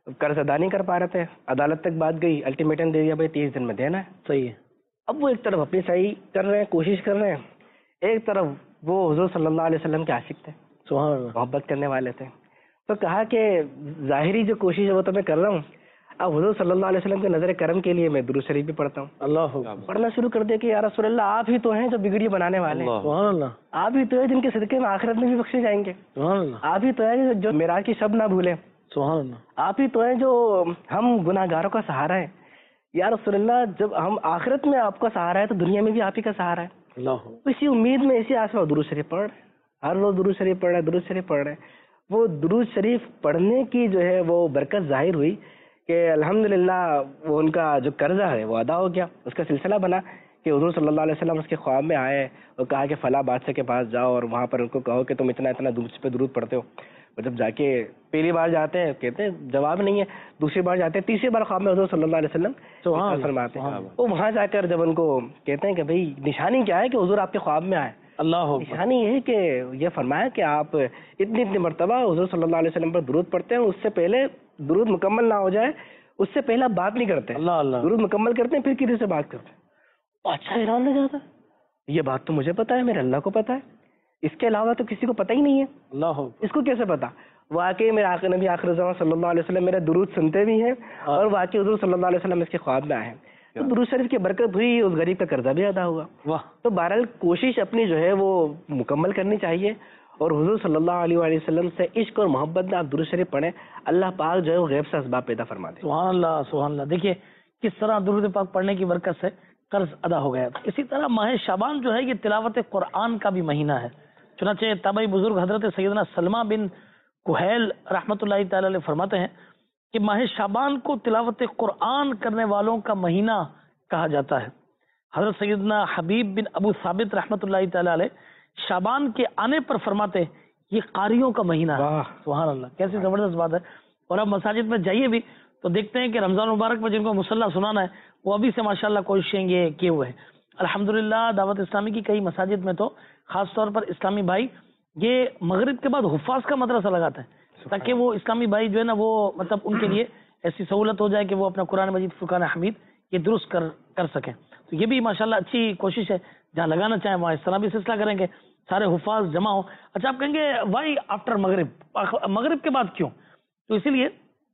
قرض ادا نہیں کر پا رہے تھے، عدالت تک بات گئی، الٹیمیٹم دے دیا بھائی تیس دن میں دینا ہے. صحیح ہے. اب وہ ایک طرف اپنی صحیح کر رہے ہیں، کوشش کر رہے ہیں، ایک طرف وہ حضور صلی اللہ علیہ وسلم کے عاشق تھے، سبحان اللہ، محبت کرنے والے تھے. تو کہا کہ ظاہری جو کوشش ہے وہ تو میں کر رہا ہوں، اب حضور صلی اللہ علیہ وسلم کے نظر کرم کے لیے میں درود شریف بھی پڑھتا ہوں. اللہ پڑھنا شروع کر دیا کہ یا رسول اللہ آپ ہی تو ہیں جو بگڑی بنانے والے ہیں، سبحان اللہ، آپ ہی تو ہیں جن کے صدقے میں آخرت میں بھی بخشے جائیں گے، سبحان اللہ، آپ ہی تو ہیں جو معراج کی شب نہ بھولیں، سبحان اللہ، آپ ہی تو ہیں جو ہم گناہ گاروں کا سہارا ہے. یا رسول اللہ جب ہم آخرت میں آپ کا سہارا ہے تو دنیا میں بھی آپ ہی کا سہارا ہے. اللہ اسی امید میں اسی آس میں درود شریف پڑھ رہے ہیں، ہر روز درود شریف پڑھ رہے ہیں، درود شریف پڑھ رہے ہیں. وہ درود شریف پڑھنے کی جو ہے وہ برکت ظاہر ہوئی کہ الحمدللہ وہ ان کا جو قرضہ ہے وہ ادا ہو گیا. اس کا سلسلہ بنا کہ حضور صلی اللہ علیہ وسلم اس کے خواب میں آئے اور کہا کہ فلاں بادشاہ کے پاس جاؤ اور وہاں پر ان کو کہو کہ تم اتنا اتنا درود پہ درود پڑھتے ہو. اور جب جا کے پہلی بار جاتے ہیں کہتے ہیں جواب نہیں ہے، دوسری بار جاتے ہیں، تیسری بار خواب میں حضور صلی اللہ علیہ وسلم فرماتے ہیں. وہ وہاں جا کر جب ان کو کہتے ہیں کہ بھائی نشانی کیا ہے کہ حضور آپ کے خواب میں آئے، اللہ نشانی یہ ہے کہ یہ فرمایا کہ آپ اتنی اتنی مرتبہ حضور صلی اللہ علیہ وسلم پر درود پڑھتے ہیں، اس سے پہلے درود مکمل نہ ہو جائے اس سے پہلا بات نہیں کرتے، اللہ اللہ درود مکمل کرتے ہیں پھر کسی سے بات کرتے ہیں. اچھا حیران لگ جاتا ہے، یہ بات تو مجھے پتا ہے، میرے اللہ کو پتا ہے، اس کے علاوہ تو کسی کو پتہ ہی نہیں ہے، اللہ اس کو کیسے پتا؟ واقعی میرے آقا نبی آخر زمان صلی اللہ علیہ وسلم میرے درود سنتے بھی ہیں اور واقعی حضور صلی اللہ علیہ وسلم اس کے خواب میں آئے ہیں. تو درود شریف کی برکت ہوئی، اس غریب کا قرضہ بھی ادا ہوا. واہ. تو بہرحال کوشش اپنی جو ہے وہ مکمل کرنی چاہیے اور حضور صلی اللہ علیہ وآلہ وسلم سے عشق اور محبت میں آپ درود شریف پڑھیں، اللہ پاک جو ہے وہ غیب سے اسباب پیدا فرما دے. سبحان اللہ، سبحان اللہ. دیکھیے کس طرح درود پاک پڑھنے کی برکت سے قرض ادا ہو گیا. اسی طرح ماہ شعبان جو ہے یہ تلاوت قرآن کا بھی مہینہ ہے. چنانچہ تابعی بزرگ حضرت سیدنا سلمہ بن کوہیل رحمۃ اللہ تعالی علیہ فرماتے ہیں کہ ماہ شعبان کو تلاوت قرآن کرنے والوں کا مہینہ کہا جاتا ہے. حضرت سیدنا حبیب بن ابو ثابت رحمۃ اللہ تعالی علیہ شعبان کے آنے پر فرماتے یہ قاریوں کا مہینہ ہے. سبحان اللہ، کیسی زبردست بات ہے. اور اب مساجد میں جائیے بھی تو دیکھتے ہیں کہ رمضان مبارک میں جن کو مصلی سنانا ہے وہ ابھی سے ماشاءاللہ کوششیں یہ کیے ہوئے ہیں. الحمدللہ دعوت اسلامی کی کئی مساجد میں تو خاص طور پر اسلامی بھائی یہ مغرب کے بعد حفاظ کا مدرسہ لگاتے ہیں تاکہ وہ اسلامی بھائی جو ہے نا وہ مطلب ان کے لیے ایسی سہولت ہو جائے کہ وہ اپنا قرآن مجید فرقان حمید یہ درست کر کر سکیں. تو یہ بھی ماشاءاللہ اچھی کوشش ہے، جہاں لگانا چاہیں وہاں اس طرح بھی سلسلہ کریں گے، سارے حفاظ جمع ہوں. اچھا آپ کہیں گے وائی آفٹر مغرب، مغرب کے بعد کیوں؟ تو اسی لیے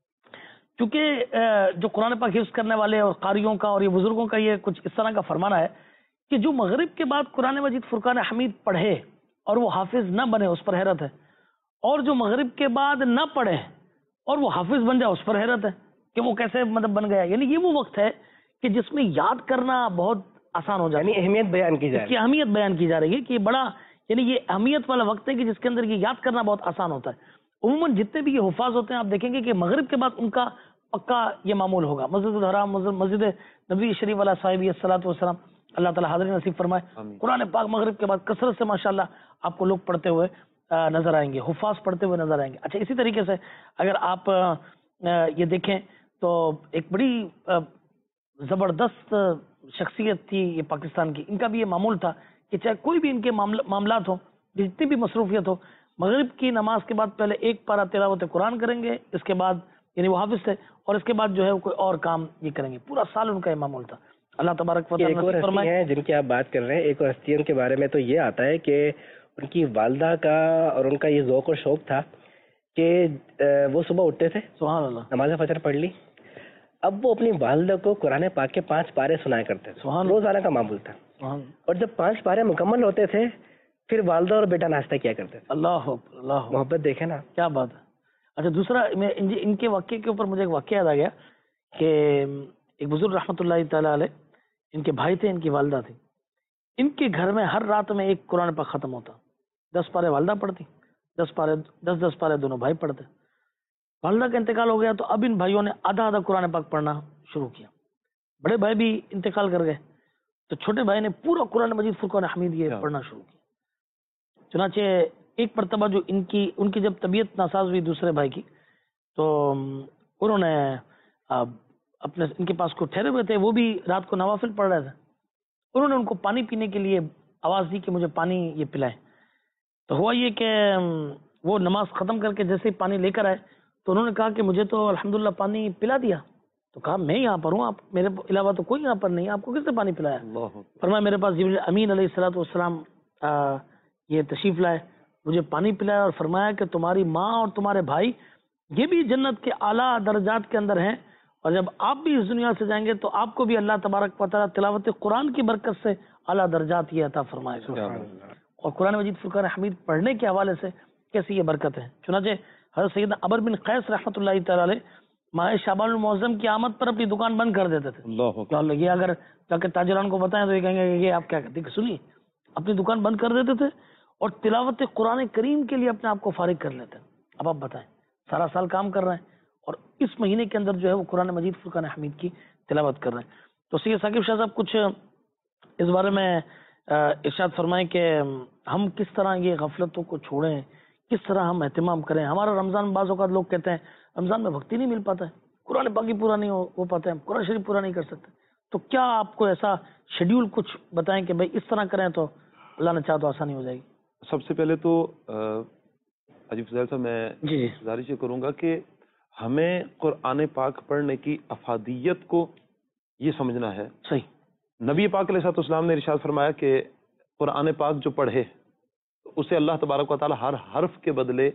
کیونکہ جو قرآن پاک حفظ کرنے والے اور قاریوں کا اور یہ بزرگوں کا یہ کچھ اس طرح کا فرمانا ہے کہ جو مغرب کے بعد قرآن مجید فرقان حمید پڑھے اور وہ حافظ نہ بنے اس پر حیرت ہے، اور جو مغرب کے بعد نہ پڑھے اور وہ حافظ بن جائے اس پر حیرت ہے کہ وہ کیسے مطلب بن گیا. یعنی یہ وہ وقت ہے کہ جس میں یاد کرنا بہت آسان ہو جائے، یعنی اہمیت بیان کی جائے، اس کی اہمیت بیان کی جا رہی ہے کہ یہ بڑا یعنی یہ اہمیت والا وقت ہے کہ جس کے اندر یہ یاد کرنا بہت آسان ہوتا ہے. عموماً جتنے بھی یہ حفاظ ہوتے ہیں آپ دیکھیں گے کہ مغرب کے بعد ان کا پکا یہ معمول ہوگا. مسجد الحرام، مسجد نبی شریف والا صاحب الصلوۃ والسلام، اللہ تعالیٰ حاضر نصیب فرمائے. قرآن پاک مغرب کے بعد کثرت سے ماشاءاللہ آپ کو لوگ پڑھتے ہوئے نظر آئیں گے، حفاظ پڑھتے ہوئے نظر آئیں گے. اچھا اسی طریقے سے اگر آپ یہ دیکھیں تو ایک بڑی زبردست شخصیت تھی یہ پاکستان کی، ان کا بھی یہ معمول تھا کہ چاہے کوئی بھی ان کے معاملات ہوں، جتنی بھی مصروفیت ہو، مغرب کی نماز کے بعد پہلے ایک پارہ تلاوت قرآن کریں گے، اس کے بعد یعنی وہ حافظ تھے، اور اس کے بعد جو ہے کوئی اور کام یہ کریں گے. پورا سال ان کا یہ معمول تھا. اللہ تبارک و تعالیٰ نصیب فرمائے. جن کی آپ بات کر رہے ہیں ایک اور ہستیوں کے بارے میں تو یہ آتا ہے کہ ان کی والدہ کا اور ان کا یہ ذوق و شوق تھا کہ وہ صبح اٹھتے تھے، سبحان اللہ، نماز فجر پڑھ لی، اب وہ اپنی والدہ کو قرآن پاک کے پانچ پارے سنایا کرتے تھے. روزانہ کا معمول تھا. اور جب پانچ پارے مکمل ہوتے تھے پھر والدہ اور بیٹا ناشتہ کیا کرتے تھے. اللہ اللہ، محبت دیکھے نا، کیا بات ہے. اچھا دوسرا میں ان کے واقعے کے اوپر مجھے ایک واقعہ یاد آ گیا کہ ایک بزرگ رحمۃ اللہ تعالی علیہ، ان کے بھائی تھے، ان کی والدہ تھی. ان کے گھر میں ہر رات میں ایک قرآن پاک ختم ہوتا. دس پارے والدہ پڑھتی، دس پارے دس دس پارے دونوں بھائی پڑھتے. والدہ کا انتقال ہو گیا تو اب ان بھائیوں نے آدھا آدھا قرآن پاک پڑھنا شروع کیا. بڑے بھائی بھی انتقال کر گئے تو چھوٹے بھائی نے پورا قرآن مجید فرقان حمید یہ پڑھنا شروع کیا. چنانچہ ایک مرتبہ جو ان کی ان کی جب طبیعت ناساز ہوئی دوسرے بھائی کی، تو انہوں نے اپنے ان کے پاس کو ٹھہرے ہوئے تھے، وہ بھی رات کو نوافل پڑھ رہے تھے. انہوں نے ان کو پانی پینے کے لیے آواز دی کہ مجھے پانی یہ پلائیں. تو ہوا یہ کہ وہ نماز ختم کر کے جیسے ہی پانی لے کر آئے تو انہوں نے کہا کہ مجھے تو الحمدللہ پانی پلا دیا. تو کہا میں یہاں پر ہوں, آپ میرے علاوہ تو کوئی یہاں پر نہیں, آپ کو کس نے پانی پلایا؟ فرمایا میرے پاس جبریل امین علیہ الصلوۃ والسلام یہ تشریف لائے, مجھے پانی پلایا اور فرمایا کہ تمہاری ماں اور تمہارے بھائی یہ بھی جنت کے اعلیٰ درجات کے اندر ہیں, اور جب آپ بھی اس دنیا سے جائیں گے تو آپ کو بھی اللہ تبارک و تعالیٰ تلاوت قرآن کی برکت سے اعلیٰ درجات یہ عطا فرمائے گا. اور قرآن مجید فرقان حمید پڑھنے کے حوالے سے کیسی یہ برکت ہے. چنانچہ حضرت سیدنا عمر بن قیس رحمۃ اللہ تعالی علیہ ماہ شعبان المعظم کی آمد پر اپنی دکان بند کر دیتے تھے. اللہ, یہ اگر جا کے تاجران کو بتائیں تو یہ کہیں گے یہ آپ کیا کہتے ہیں. سنیے, اپنی دکان بند کر دیتے تھے اور تلاوت قرآن کریم کے لیے اپنے آپ کو فارغ کر لیتے ہیں. اب آپ بتائیں, سارا سال کام کر رہے ہیں اور اس مہینے کے اندر جو ہے وہ قرآن مجید فرقان حمید کی تلاوت کر رہے ہیں. تو سید ثاقب شاہ صاحب کچھ اس بارے میں ارشاد فرمائیں کہ ہم کس طرح یہ غفلتوں کو چھوڑیں, کس طرح ہم اہتمام کریں. ہمارا رمضان بعض اوقات لوگ کہتے ہیں رمضان میں وقت ہی نہیں مل پاتا ہے, قرآن پاک ہی پورا نہیں ہو پاتا ہے, ہم قرآن شریف پورا نہیں کر سکتے. تو کیا آپ کو ایسا شیڈیول کچھ بتائیں کہ بھائی اس طرح کریں تو اللہ نے چاہا تو آسانی ہو جائے گی؟ سب سے پہلے تو حاجی فضیل صاحب میں جی گزارش یہ کروں گا کہ ہمیں قرآن پاک پڑھنے کی افادیت کو یہ سمجھنا ہے. صحیح. نبی پاک علیہ الصلوۃ والسلام نے ارشاد فرمایا کہ قرآن پاک جو پڑھے اسے اللہ تبارک و تعالی ہر حرف کے بدلے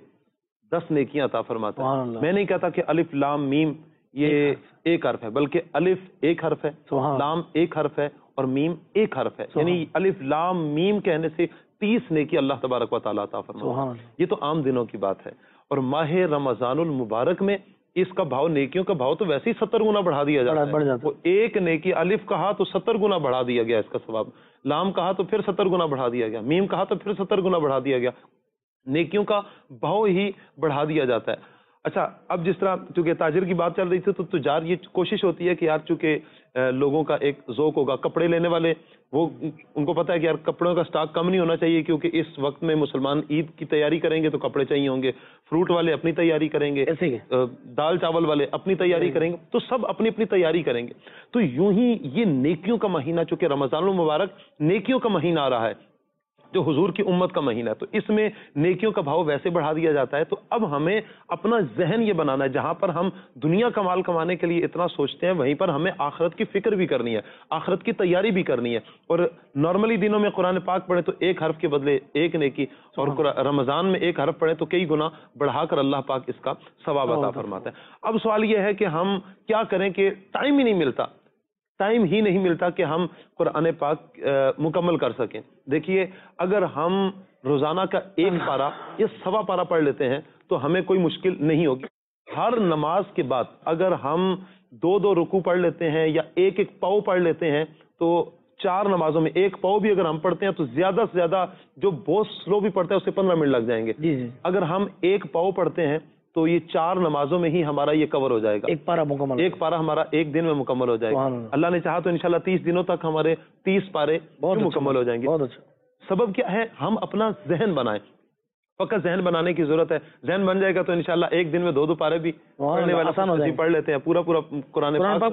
دس نیکیاں عطا فرماتا ہے. میں نہیں کہتا کہ الف لام میم یہ ایک حرف ہے, بلکہ الف ایک حرف ہے, لام ایک حرف ہے اور میم ایک حرف ہے. یعنی الف لام میم کہنے سے تیس نیکی اللہ تبارک و تعالی عطا فرماتا ہے. یہ تو عام دنوں کی بات ہے. اور ماہ رمضان المبارک میں اس کا بھاؤ, نیکیوں کا بھاؤ تو ویسے ہی ستر گنا بڑھا دیا جاتا ہے. وہ ایک نیکی الف کہا تو ستر گنا بڑھا دیا گیا اس کا ثواب, لام کہا تو پھر ستر گنا بڑھا دیا گیا, میم کہا تو پھر ستر گنا بڑھا دیا گیا. نیکیوں کا بھاؤ ہی بڑھا دیا جاتا ہے. اچھا, اب جس طرح چونکہ تاجر کی بات چل رہی تھی تو تجار یہ کوشش ہوتی ہے کہ یار چونکہ لوگوں کا ایک ذوق ہوگا, کپڑے لینے والے وہ ان کو پتا ہے کہ یار کپڑوں کا سٹاک کم نہیں ہونا چاہیے کیونکہ اس وقت میں مسلمان عید کی تیاری کریں گے تو کپڑے چاہیے ہوں گے. فروٹ والے اپنی تیاری کریں گے, دال چاول والے اپنی تیاری کریں گے, تو سب اپنی اپنی تیاری کریں گے. تو یوں ہی یہ نیکیوں کا مہینہ, چونکہ رمضان المبارک نیکیوں کا مہینہ آ رہا ہے جو حضور کی امت کا مہینہ ہے, تو اس میں نیکیوں کا بھاؤ ویسے بڑھا دیا جاتا ہے. تو اب ہمیں اپنا ذہن یہ بنانا ہے, جہاں پر ہم دنیا کا مال کمانے کے لیے اتنا سوچتے ہیں وہیں پر ہمیں آخرت کی فکر بھی کرنی ہے, آخرت کی تیاری بھی کرنی ہے. اور نارملی دنوں میں قرآن پاک پڑھیں تو ایک حرف کے بدلے ایک نیکی, اور رمضان میں ایک حرف پڑھیں تو کئی گنا بڑھا کر اللہ پاک اس کا ثواب عطا فرماتا ہے. اب سوال یہ ہے کہ ہم کیا کریں کہ ٹائم ہی نہیں ملتا, ٹائم ہی نہیں ملتا کہ ہم قرآن پاک مکمل کر سکیں. دیکھیے, اگر ہم روزانہ کا ایک پارہ یا سوا پارہ پڑھ لیتے ہیں تو ہمیں کوئی مشکل نہیں ہوگی. ہر نماز کے بعد اگر ہم دو دو رکوع پڑھ لیتے ہیں یا ایک ایک پاؤ پڑھ لیتے ہیں تو چار نمازوں میں ایک پاؤ بھی اگر ہم پڑھتے ہیں تو زیادہ سے زیادہ جو بہت سلو بھی پڑھتا ہے اسے پندرہ منٹ لگ جائیں گے. اگر ہم ایک پاؤ پڑھتے ہیں تو یہ چار نمازوں میں ہی ہمارا یہ کور ہو جائے گا, ایک پارہ مکمل, ایک پارہ ہمارا ایک دن میں مکمل ہو جائے گا. اللہ نے چاہا تو انشاءاللہ تیس دنوں تک ہمارے تیس پارے مکمل ہو جائیں گے. سبب کیا ہے؟ ہم اپنا ذہن بنائیں. فقط ذہن بنانے کی ضرورت ہے. ذہن بن جائے گا تو انشاءاللہ ایک دن میں دو دو پارے بھی پڑھنے والے پڑھ لیتے ہیں. پورا پورا قرآن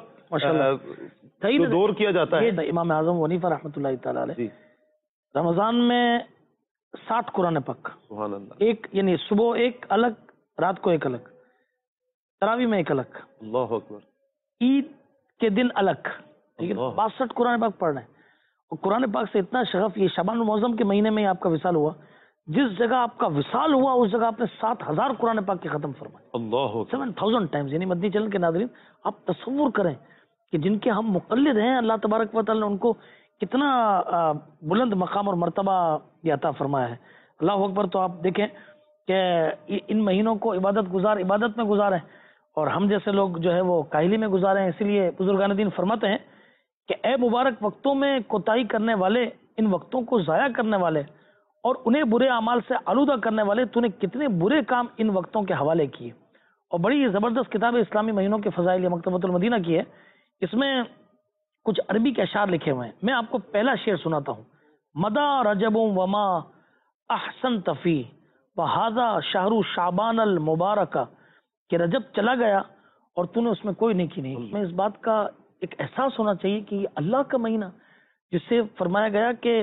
پاک دور کیا جاتا ہے. امام اعظم حنیفہ رحمۃ اللہ تعالی علیہ رمضان میں ساٹھ قرآن پاک, سبحان اللہ, ایک یعنی صبح ایک الگ, رات کو ایک الگ, تراویح میں ایک الگ, اللہ اکبر, عید کے دن الگ, باسٹھ قرآن پاک پڑھ رہے ہیں. اور قرآن پاک سے اتنا شغف, یہ شعبان المعظم کے مہینے میں آپ کا وصال ہوا, جس جگہ آپ کا وصال ہوا اس جگہ آپ نے سات ہزار قرآن پاک کے ختم فرمائے, اللہ سیون تھاؤزینڈ ٹائمز. یعنی مدنی چینل کے ناظرین آپ تصور کریں کہ جن کے ہم مقلد ہیں, اللہ تبارک و تعالی نے ان کو کتنا بلند مقام اور مرتبہ یہ عطا فرمایا ہے. اللہ اکبر. تو آپ دیکھیں کہ ان مہینوں کو عبادت گزار عبادت میں گزاریں اور ہم جیسے لوگ جو ہے وہ کاہلی میں گزاریں. اسی لیے بزرگان دین فرماتے ہیں کہ اے مبارک وقتوں میں کوتاہی کرنے والے, ان وقتوں کو ضائع کرنے والے اور انہیں برے اعمال سے آلودہ کرنے والے, تو نے کتنے برے کام ان وقتوں کے حوالے کیے. اور بڑی زبردست کتاب اسلامی مہینوں کے فضائل یہ مکتبۃ المدینہ کی ہے. اس میں کچھ عربی کے اشعار لکھے ہوئے ہیں. میں آپ کو پہلا شعر سناتا ہوں. مدا رجب وما احسن تفی وہذا شہر شعبان المبارک, کہ رجب چلا گیا اور تو نے اس میں کوئی نیکی نہیں. میں اس بات کا ایک احساس ہونا چاہیے کہ یہ اللہ کا مہینہ جس سے فرمایا گیا کہ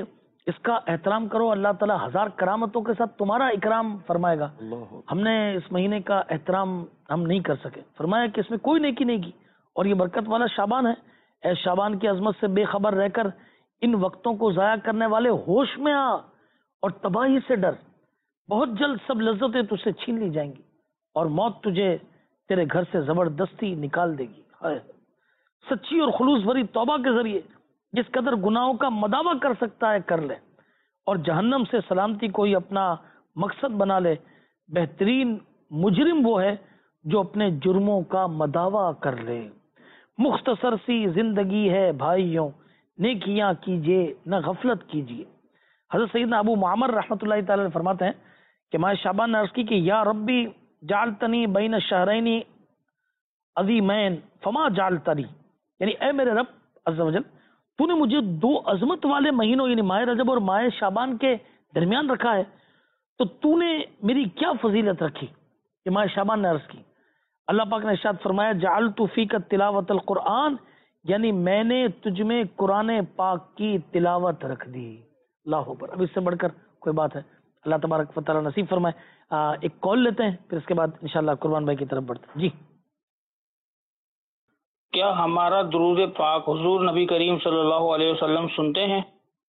اس کا احترام کرو، اللہ تعالیٰ ہزار کرامتوں کے ساتھ تمہارا اکرام فرمائے گا۔ ہم نے اس مہینے کا احترام ہم نہیں کر سکے، فرمایا کہ اس میں کوئی نیکی نہیں کی، اور یہ برکت والا شعبان ہے۔ اے شعبان کی عظمت سے بے خبر رہ کر ان وقتوں کو ضائع کرنے والے، ہوش میں آ اور تباہی سے ڈر، بہت جلد سب لذتیں تجھ سے چھین لی جائیں گی اور موت تجھے تیرے گھر سے زبردستی نکال دے گی۔ ہائے، سچی اور خلوص بھری توبہ کے ذریعے جس قدر گناہوں کا مداوع کر سکتا ہے کر لے، اور جہنم سے سلامتی کو ہی اپنا مقصد بنا لے۔ بہترین مجرم وہ ہے جو اپنے جرموں کا مداوع کر لے۔ مختصر سی زندگی ہے بھائیوں، نیکیاں کیجیے نہ غفلت کیجیے۔ حضرت سیدنا ابو معمر رحمۃ اللہ تعالی فرماتے ہیں کہ ماہ شعبان نے عرض کی کہ یا ربی جعلتنی بین الشہرین عظیمین فما جعلتنی، یعنی اے میرے رب عز و جل، تو نے مجھے دو عظمت والے مہینوں یعنی ماہ رجب اور ماہ شعبان کے درمیان رکھا ہے، تو تو نے میری کیا فضیلت رکھی؟ کہ ماہ شعبان نے عرض کی، اللہ پاک نے ارشاد فرمایا جعلت فیک تلاوت القرآن، یعنی میں نے تجھ میں قرآن پاک کی تلاوت رکھ دی۔ اللہ اکبر۔ اب اس سے بڑھ کر کوئی بات ہے؟ اللہ تبارک و تعالی نصیب فرمائے۔ ایک کال لیتے ہیں، پھر اس کے بعد انشاءاللہ قربان بھائی کی طرف بڑھتے ہیں۔ جی، کیا ہمارا درود پاک حضور نبی کریم صلی اللہ علیہ وسلم سنتے ہیں؟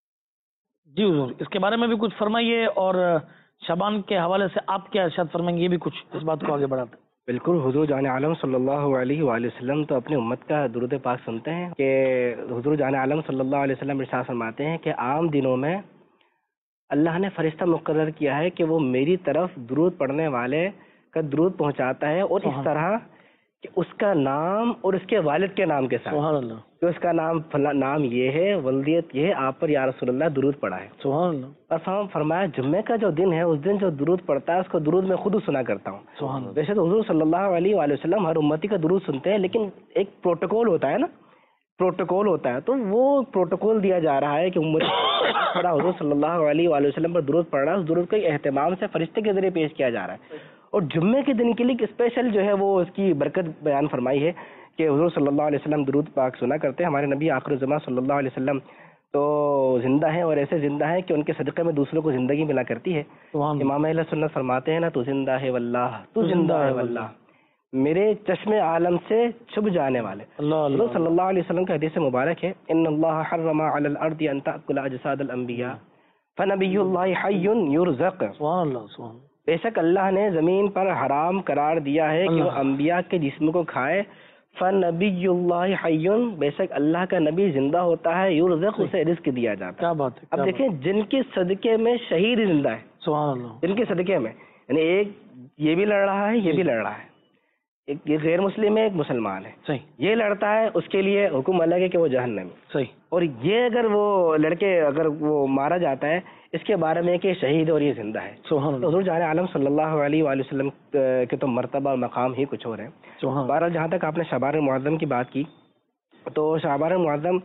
جی حضور، اس کے بارے میں بھی کچھ فرمائیے، اور شعبان کے حوالے سے آپ کیا ارشاد فرمائیں گے، یہ بھی کچھ اس بات کو آگے بڑھاتے ہیں۔ بالکل، حضور جان عالم صلی اللہ علیہ وآلہ وسلم تو اپنی امت کا درود پاک سنتے ہیں کہ حضور جان عالم صلی اللہ علیہ وسلم ارشاد فرماتے ہیں کہ عام دنوں میں اللہ نے فرشتہ مقرر کیا ہے کہ وہ میری طرف درود پڑھنے والے کا درود پہنچاتا ہے، اور اس طرح کہ اس کا نام اور اس کے والد کے نام کے ساتھ، سبحان اللہ، کہ اس کا نام نام یہ ہے، ولدیت یہ ہے، آپ پر یا رسول اللہ درود پڑھا ہے۔ سبحان اللہ۔ اور ہم فرمایا جمعے کا جو دن ہے اس دن جو درود پڑھتا ہے اس کو درود میں خود سنا کرتا ہوں۔ سبحان اللہ۔ ویسے تو حضور صلی اللہ علیہ وآلہ وسلم ہر امتی کا درود سنتے ہیں، لیکن ایک پروٹوکول ہوتا ہے نا، پروٹوکول ہوتا ہے، تو وہ پروٹوکول دیا جا رہا ہے کہ امت پڑھا حضور صلی اللہ علیہ وآلہ وسلم پر درود پڑھ رہا ہے، اس درود کو اہتمام سے فرشتے کے ذریعے پیش کیا جا رہا ہے، اور جمعے کے دن کے لیے اسپیشل جو ہے وہ اس کی برکت بیان فرمائی ہے کہ حضور صلی اللہ علیہ وسلم درود پاک سنا کرتے ہیں۔ ہمارے نبی آخر الزمان صلی اللہ علیہ وسلم تو زندہ ہیں، اور ایسے زندہ ہیں کہ ان کے صدقے میں دوسروں کو زندگی ملا کرتی ہے۔ امام اہل سنت فرماتے ہیں نا، تو زندہ ہے واللہ، تو زندہ ہے واللہ، میرے چشم عالم سے چھپ جانے والے۔ حضور صلی اللہ علیہ وسلم کا حدیث مبارک ہے، ان اللہ حرم علی الارض ان تأکل اجساد الانبیاء فنبی اللہ حی یرزق۔ سبحان اللہ، سبحان اللہ۔ بے شک اللہ نے زمین پر حرام قرار دیا ہے کہ وہ انبیاء کے جسم کو کھائے، فنبی اللہ حی، بے شک اللہ کا نبی زندہ ہوتا ہے، یرزق، اسے رزق دیا جاتا ہے۔ کیا بات ہے۔ اب دیکھیں جن کے صدقے میں شہید زندہ ہے، سبحان اللہ، جن کے صدقے میں، یعنی ایک یہ بھی لڑ رہا ہے، یہ بھی لڑ رہا ہے، ایک یہ غیر مسلم ہے، ایک مسلمان ہے، صحیح، یہ لڑتا ہے، اس کے لیے حکم الگ ہے کہ وہ جہنمی، صحیح، اور یہ اگر وہ لڑکے اگر وہ مارا جاتا ہے، اس کے بارے میں کہ شہید اور یہ زندہ ہے۔ سبحان اللہ۔ حضور جان عالم صلی اللہ علیہ وآلہ وسلم کے تو مرتبہ اور مقام ہی کچھ اور ہے۔ بہرحال جہاں تک آپ نے شعبان المعظم کی بات کی، تو شعبان المعظم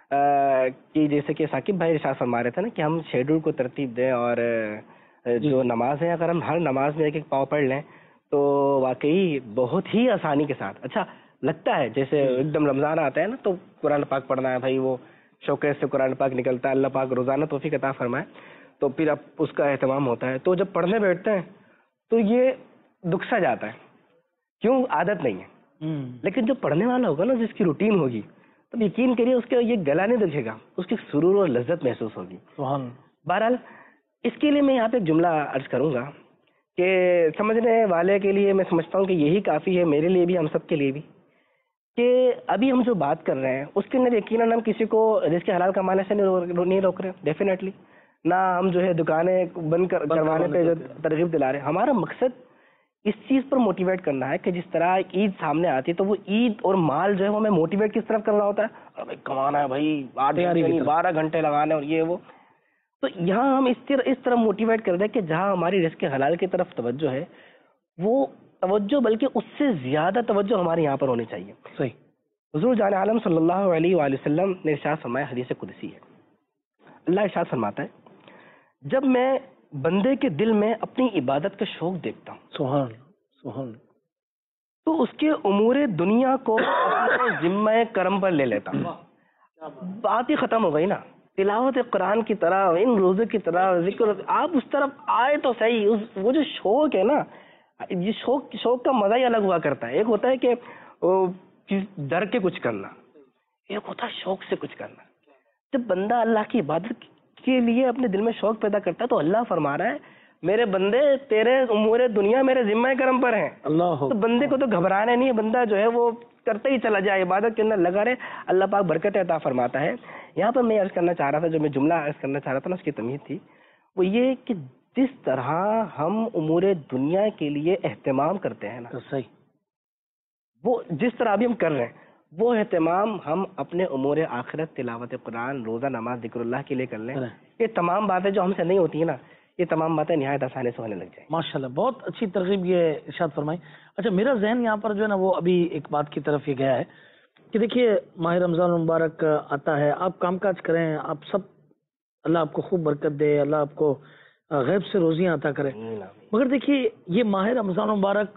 کی جیسے کہ ثاقب بھائی ارشاد فرما رہے تھے نا کہ ہم شیڈول کو ترتیب دیں، اور جو نماز ہے اگر ہم ہر نماز میں ایک ایک پاؤ پڑھ لیں تو واقعی بہت ہی آسانی کے ساتھ اچھا لگتا ہے۔ جیسے ایک دم رمضان آتا ہے نا تو قرآن پاک پڑھنا ہے بھائی، وہ شوکیس سے قرآن پاک نکلتا ہے، اللہ پاک روزانہ توفیق عطا فرمائے، تو پھر اب اس کا اہتمام ہوتا ہے، تو جب پڑھنے بیٹھتے ہیں تو یہ دکھ سا جاتا ہے، کیوں؟ عادت نہیں ہے۔ لیکن جو پڑھنے والا ہوگا نا، جس کی روٹین ہوگی، تو یقین کریے اس کا یہ گلا نہیں دکھے گا، اس کی سرور اور لذت محسوس ہوگی۔ بہرحال اس کے لیے میں یہاں پہ ایک جملہ عرض کروں گا کہ سمجھنے والے کے لیے میں سمجھتا ہوں کہ یہی کافی ہے، میرے لیے بھی، ہم سب کے لیے بھی، کہ ابھی ہم جو بات کر رہے ہیں اس کے اندر یقیناً ہم کسی کو رزق حلال کمانے سے نہیں روک رہے، ڈیفینیٹلی، نہ ہم جو ہے دکانیں بند کروانے پہ جو ترغیب دلا رہے ہیں۔ ہمارا مقصد اس چیز پر موٹیویٹ کرنا ہے کہ جس طرح عید سامنے آتی ہے تو وہ عید اور مال جو ہے وہ ہمیں موٹیویٹ کس طرف کرنا ہوتا ہے، بھائی کمانا ہے بھائی، آٹھ گھنٹے بارہ گھنٹے لگانے اور یہ وہ، تو یہاں ہم اس طرح اس طرح موٹیویٹ کر دیں کہ جہاں ہماری رزق حلال کی طرف توجہ ہے، وہ توجہ بلکہ اس سے زیادہ توجہ ہمارے یہاں پر ہونی چاہیے۔ صحیح۔ حضور جان عالم صلی اللہ علیہ وآلہ وسلم نے ارشاد فرمایا، حدیث قدسی ہے، اللہ ارشاد فرماتا ہے جب میں بندے کے دل میں اپنی عبادت کا شوق دیکھتا ہوں، سبحان اللہ، سبحان اللہ، تو اس کے امور دنیا کو اپنے ذمہ کرم پر لے لیتا ہوں۔ بات ہی ختم ہو گئی نا، تلاوت قرآن کی طرح، ان روزے کی طرح ذکر، آپ اس طرف آئے تو صحیح. اس وہ جو شوق ہے نا، یہ شوق شوق کا مزہ ہی الگ ہوا کرتا ہے. ایک ہوتا ہے کہ ڈر کے کچھ کرنا، ایک ہوتا ہے شوق سے کچھ کرنا. جب بندہ اللہ کی عبادت کے لیے اپنے دل میں شوق پیدا کرتا ہے تو اللہ فرما رہا ہے میرے بندے تیرے امور دنیا میرے ذمہ کرم پر ہیں. اللہ تو بندے کو تو گھبرانا نہیں ہے، بندہ جو ہے وہ کرتے ہی چلا جائے، عبادت کے اندر لگا رہے، اللہ پاک برکت عطا فرماتا ہے. یہاں پر میں عرض کرنا چاہ رہا تھا، جو میں جملہ عرض کرنا چاہ رہا تھا نا، اس کی تمہید تھی وہ یہ کہ جس طرح ہم امور دنیا کے لیے اہتمام کرتے ہیں نا، صحیح وہ جس طرح ابھی ہم کر رہے ہیں وہ اہتمام ہم اپنے امور آخرت، تلاوت قرآن، روزہ نماز، ذکر اللہ کے لیے کر لیں. یہ تمام باتیں جو ہم سے نہیں ہوتی ہیں نا، یہ تمام باتیں نہایت آسانی سے ہونے لگ جائیں. ماشاءاللہ، بہت اچھی ترغیب یہ ارشاد فرمائی. اچھا، میرا ذہن یہاں پر جو ہے نا وہ ابھی ایک بات کی طرف یہ گیا ہے کہ دیکھیے ماہ رمضان المبارک آتا ہے، آپ کام کاج کریں، آپ سب، اللہ آپ کو خوب برکت دے، اللہ آپ کو غیب سے روزیاں عطا کرے. مگر دیکھیے یہ ماہ رمضان المبارک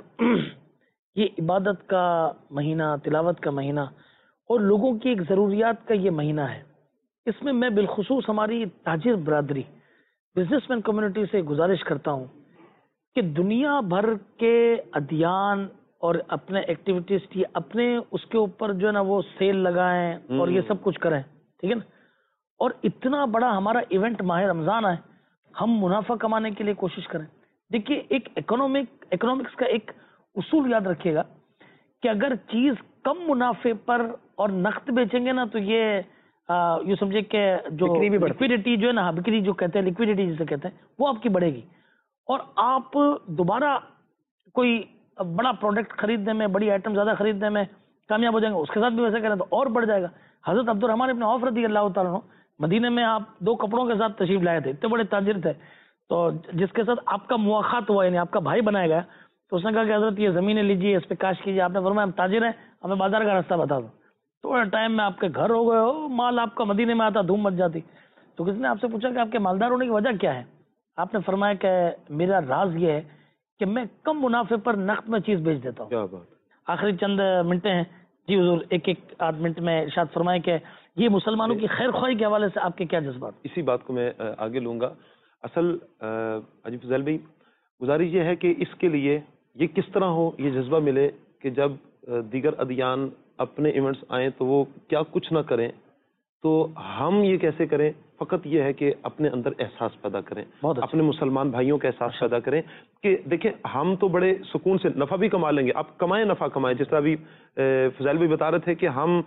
یہ عبادت کا مہینہ، تلاوت کا مہینہ اور لوگوں کی ایک ضروریات کا یہ مہینہ ہے. اس میں میں بالخصوص ہماری تاجر برادری، بزنس مین کمیونٹی سے گزارش کرتا ہوں کہ دنیا بھر کے ادیان اور اپنے ایکٹیویٹیز کی اپنے اس کے اوپر جو ہے نا وہ سیل لگائیں اور یہ سب کچھ کریں، ٹھیک ہے نا. اور اتنا بڑا ہمارا ایونٹ ماہ رمضان ہے، ہم منافع کمانے کے لیے کوشش کریں. دیکھیے ایک اکنامک اکنامکس کا ایک اصول یاد رکھیے گا کہ اگر چیز کم منافع پر اور نقد بیچیں گے نا تو یہ یوں سمجھے کہ جو لکویڈیٹی جو ہے نا، بکری جو کہتے ہیں، لکویڈیٹی جسے کہتے ہیں، وہ آپ کی بڑھے گی اور آپ دوبارہ کوئی بڑا پروڈکٹ خریدنے میں، بڑی آئٹم زیادہ خریدنے میں کامیاب ہو جائیں گے. اس کے ساتھ بھی ویسے کریں تو اور بڑھ جائے گا. حضرت عبد الرحمن ابن عوف رضی اللہ تعالیٰ عنہ مدینے میں آپ دو کپڑوں کے ساتھ تشریف لائے تھے، اتنے بڑے تاجر تھے، تو جس کے ساتھ آپ کا مواخات ہوا، یعنی آپ کا بھائی بنایا گیا، تو اس نے کہا کہ حضرت یہ زمینیں لیجیے، اس پہ کاش کیجیے. آپ نے فرمایا ہم تاجر ہیں، ہمیں بازار کا راستہ بتا دو. تھوڑے ٹائم میں آپ کے گھر ہو گئے ہو، مال آپ کا مدینے میں آتا، دھوم مچ جاتی. تو کسی نے آپ سے پوچھا کہ آپ کے مالدار ہونے کی وجہ کیا ہے؟ آپ نے فرمایا کہ میرا راز یہ ہے کہ میں کم منافع پر نقد میں چیز بیچ دیتا ہوں. کیا بات. آخری چند منٹیں ہیں جی حضور، ایک ایک آدھ منٹ میں ارشاد فرمائیں کہ یہ مسلمانوں کی خیر خواہی کے حوالے سے آپ کے کیا جذبات؟ اسی بات کو میں آگے لوں گا. اصل عجیب فضل بھائی، گزارش یہ ہے کہ اس کے لیے یہ کس طرح ہو، یہ جذبہ ملے کہ جب دیگر ادیان اپنے ایونٹس آئیں تو وہ کیا کچھ نہ کریں، تو ہم یہ کیسے کریں؟ فقط یہ ہے کہ اپنے اندر احساس پیدا کریں، اپنے مسلمان بھائیوں کا احساس پیدا کریں کہ دیکھیں ہم تو بڑے سکون سے نفع بھی کما لیں گے. آپ کمائیں، نفع کمائیں. جس طرح ابھی فضائل بھی بتا رہے تھے کہ ہم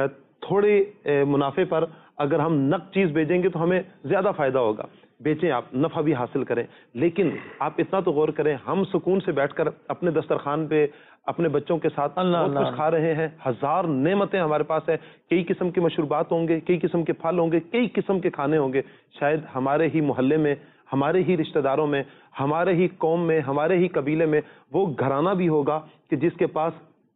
تھوڑے منافع پر اگر ہم نقد چیز بیچیں گے تو ہمیں زیادہ فائدہ ہوگا. بیچیں، آپ نفع بھی حاصل کریں. لیکن آپ اتنا تو غور کریں، ہم سکون سے بیٹھ کر اپنے دسترخوان پہ اپنے بچوں کے ساتھ بہت کچھ کھا رہے ہیں، ہزار نعمتیں ہمارے پاس ہیں، کئی قسم کے مشروبات ہوں گے، کئی قسم کے پھل ہوں گے، کئی قسم کے کھانے ہوں گے. شاید ہمارے ہی محلے میں، ہمارے ہی رشتہ داروں میں، ہمارے ہی قوم میں، ہمارے ہی قبیلے میں وہ گھرانہ بھی ہوگا کہ جس کے پاس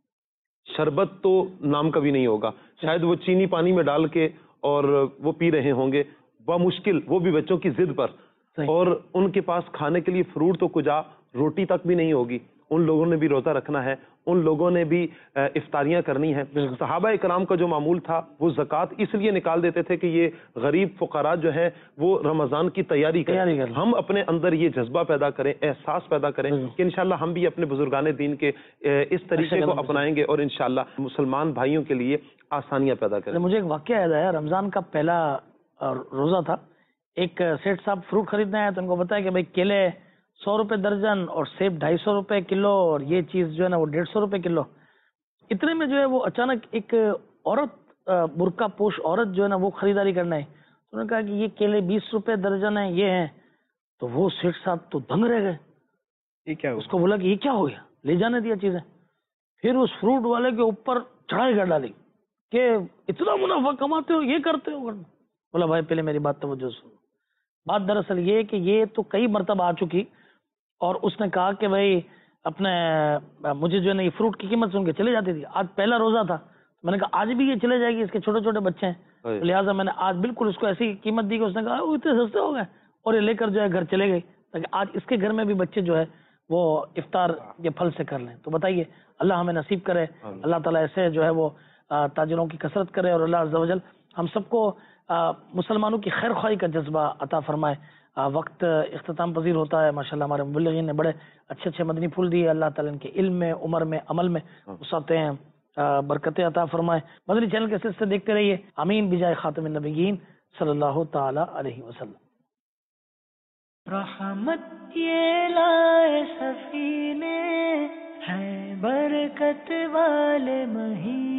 شربت تو نام کا بھی نہیں ہوگا. شاید وہ چینی پانی میں ڈال کے اور وہ پی رہے ہوں گے بمشکل، وہ بھی بچوں کی ضد پر. اور ان کے پاس کھانے کے لیے فروٹ تو کجا، روٹی تک بھی نہیں ہوگی. ان لوگوں نے بھی روزہ رکھنا ہے، ان لوگوں نے بھی افطاریاں کرنی ہے. صحابہ کرام کا جو معمول تھا وہ زکوٰۃ اس لیے نکال دیتے تھے کہ یہ غریب فقراء جو ہے وہ رمضان کی تیاری کریں. ہم اپنے اندر یہ جذبہ پیدا کریں، احساس پیدا کریں کہ انشاءاللہ ہم بھی اپنے بزرگان دین کے اس طریقے کو اپنائیں گے اور انشاءاللہ مسلمان بھائیوں کے لیے آسانیاں پیدا کریں. مجھے ایک واقعہ یاد آیا، رمضان کا پہلا روزہ تھا. ایک سیٹ صاحب فروٹ خریدنا ہے تو ان کو بتایا کہ بھائی کیلے سو روپے درجن اور سیب ڈھائی سو روپے کلو اور یہ چیز جو ہے نا وہ ڈیڑھ سو روپے کلو. اتنے میں جو ہے وہ اچانک ایک عورت، برقع پوش عورت جو ہے نا وہ خریداری کرنا ہے. تو انہوں نے کہا کہ یہ کیلے بیس روپے درجن ہیں، یہ ہیں. تو وہ سیٹ صاحب تو دنگ رہ گئے. یہ کیا؟ اس کو بولا کہ یہ کیا ہو گیا، لے جانے دیا چیزیں. پھر اس فروٹ والے کے اوپر چڑھائی کر ڈالی کہ اتنا منافع کماتے ہو، یہ کرتے ہو. بولا بھائی پہلے میری بات توجہ سنو. بات دراصل یہ کہ یہ تو کئی مرتبہ آ چکی اور اس نے کہا کہ بھائی اپنے مجھے جو ہے نا یہ فروٹ کی قیمت سن کے چلے جاتی تھی. آج پہلا روزہ تھا، میں نے کہا آج بھی یہ چلے جائے گی، اس کے چھوٹے چھوٹے بچے ہیں، لہٰذا میں نے آج بالکل اس کو ایسی قیمت دی کہ اس نے کہا وہ اتنے سستے ہو گئے اور یہ لے کر جو ہے گھر چلے گئے تاکہ آج اس کے گھر میں بھی بچے جو ہے وہ افطار یہ پھل سے کر لیں. تو بتائیے اللہ ہمیں نصیب کرے، اللہ تعالیٰ ایسے جو ہے وہ تاجروں کی کثرت کرے اور اللہ عز و جل ہم سب کو مسلمانوں کی خیر خواہی کا جذبہ عطا فرمائے. وقت اختتام پذیر ہوتا ہے. ماشاءاللہ ہمارے مبلغین نے بڑے اچھے اچھے مدنی پھول دیے. اللہ تعالیٰ ان کے علم میں، عمر میں، عمل میں وسعتیں ہیں، برکتیں عطا فرمائے. مدنی چینل کے سلسلے دیکھتے رہیے. آمین بجائے خاتم النبیین صلی اللہ تعالی علیہ وسلم. رحمت یہ لائے سفینے ہیں برکت والے مہینے.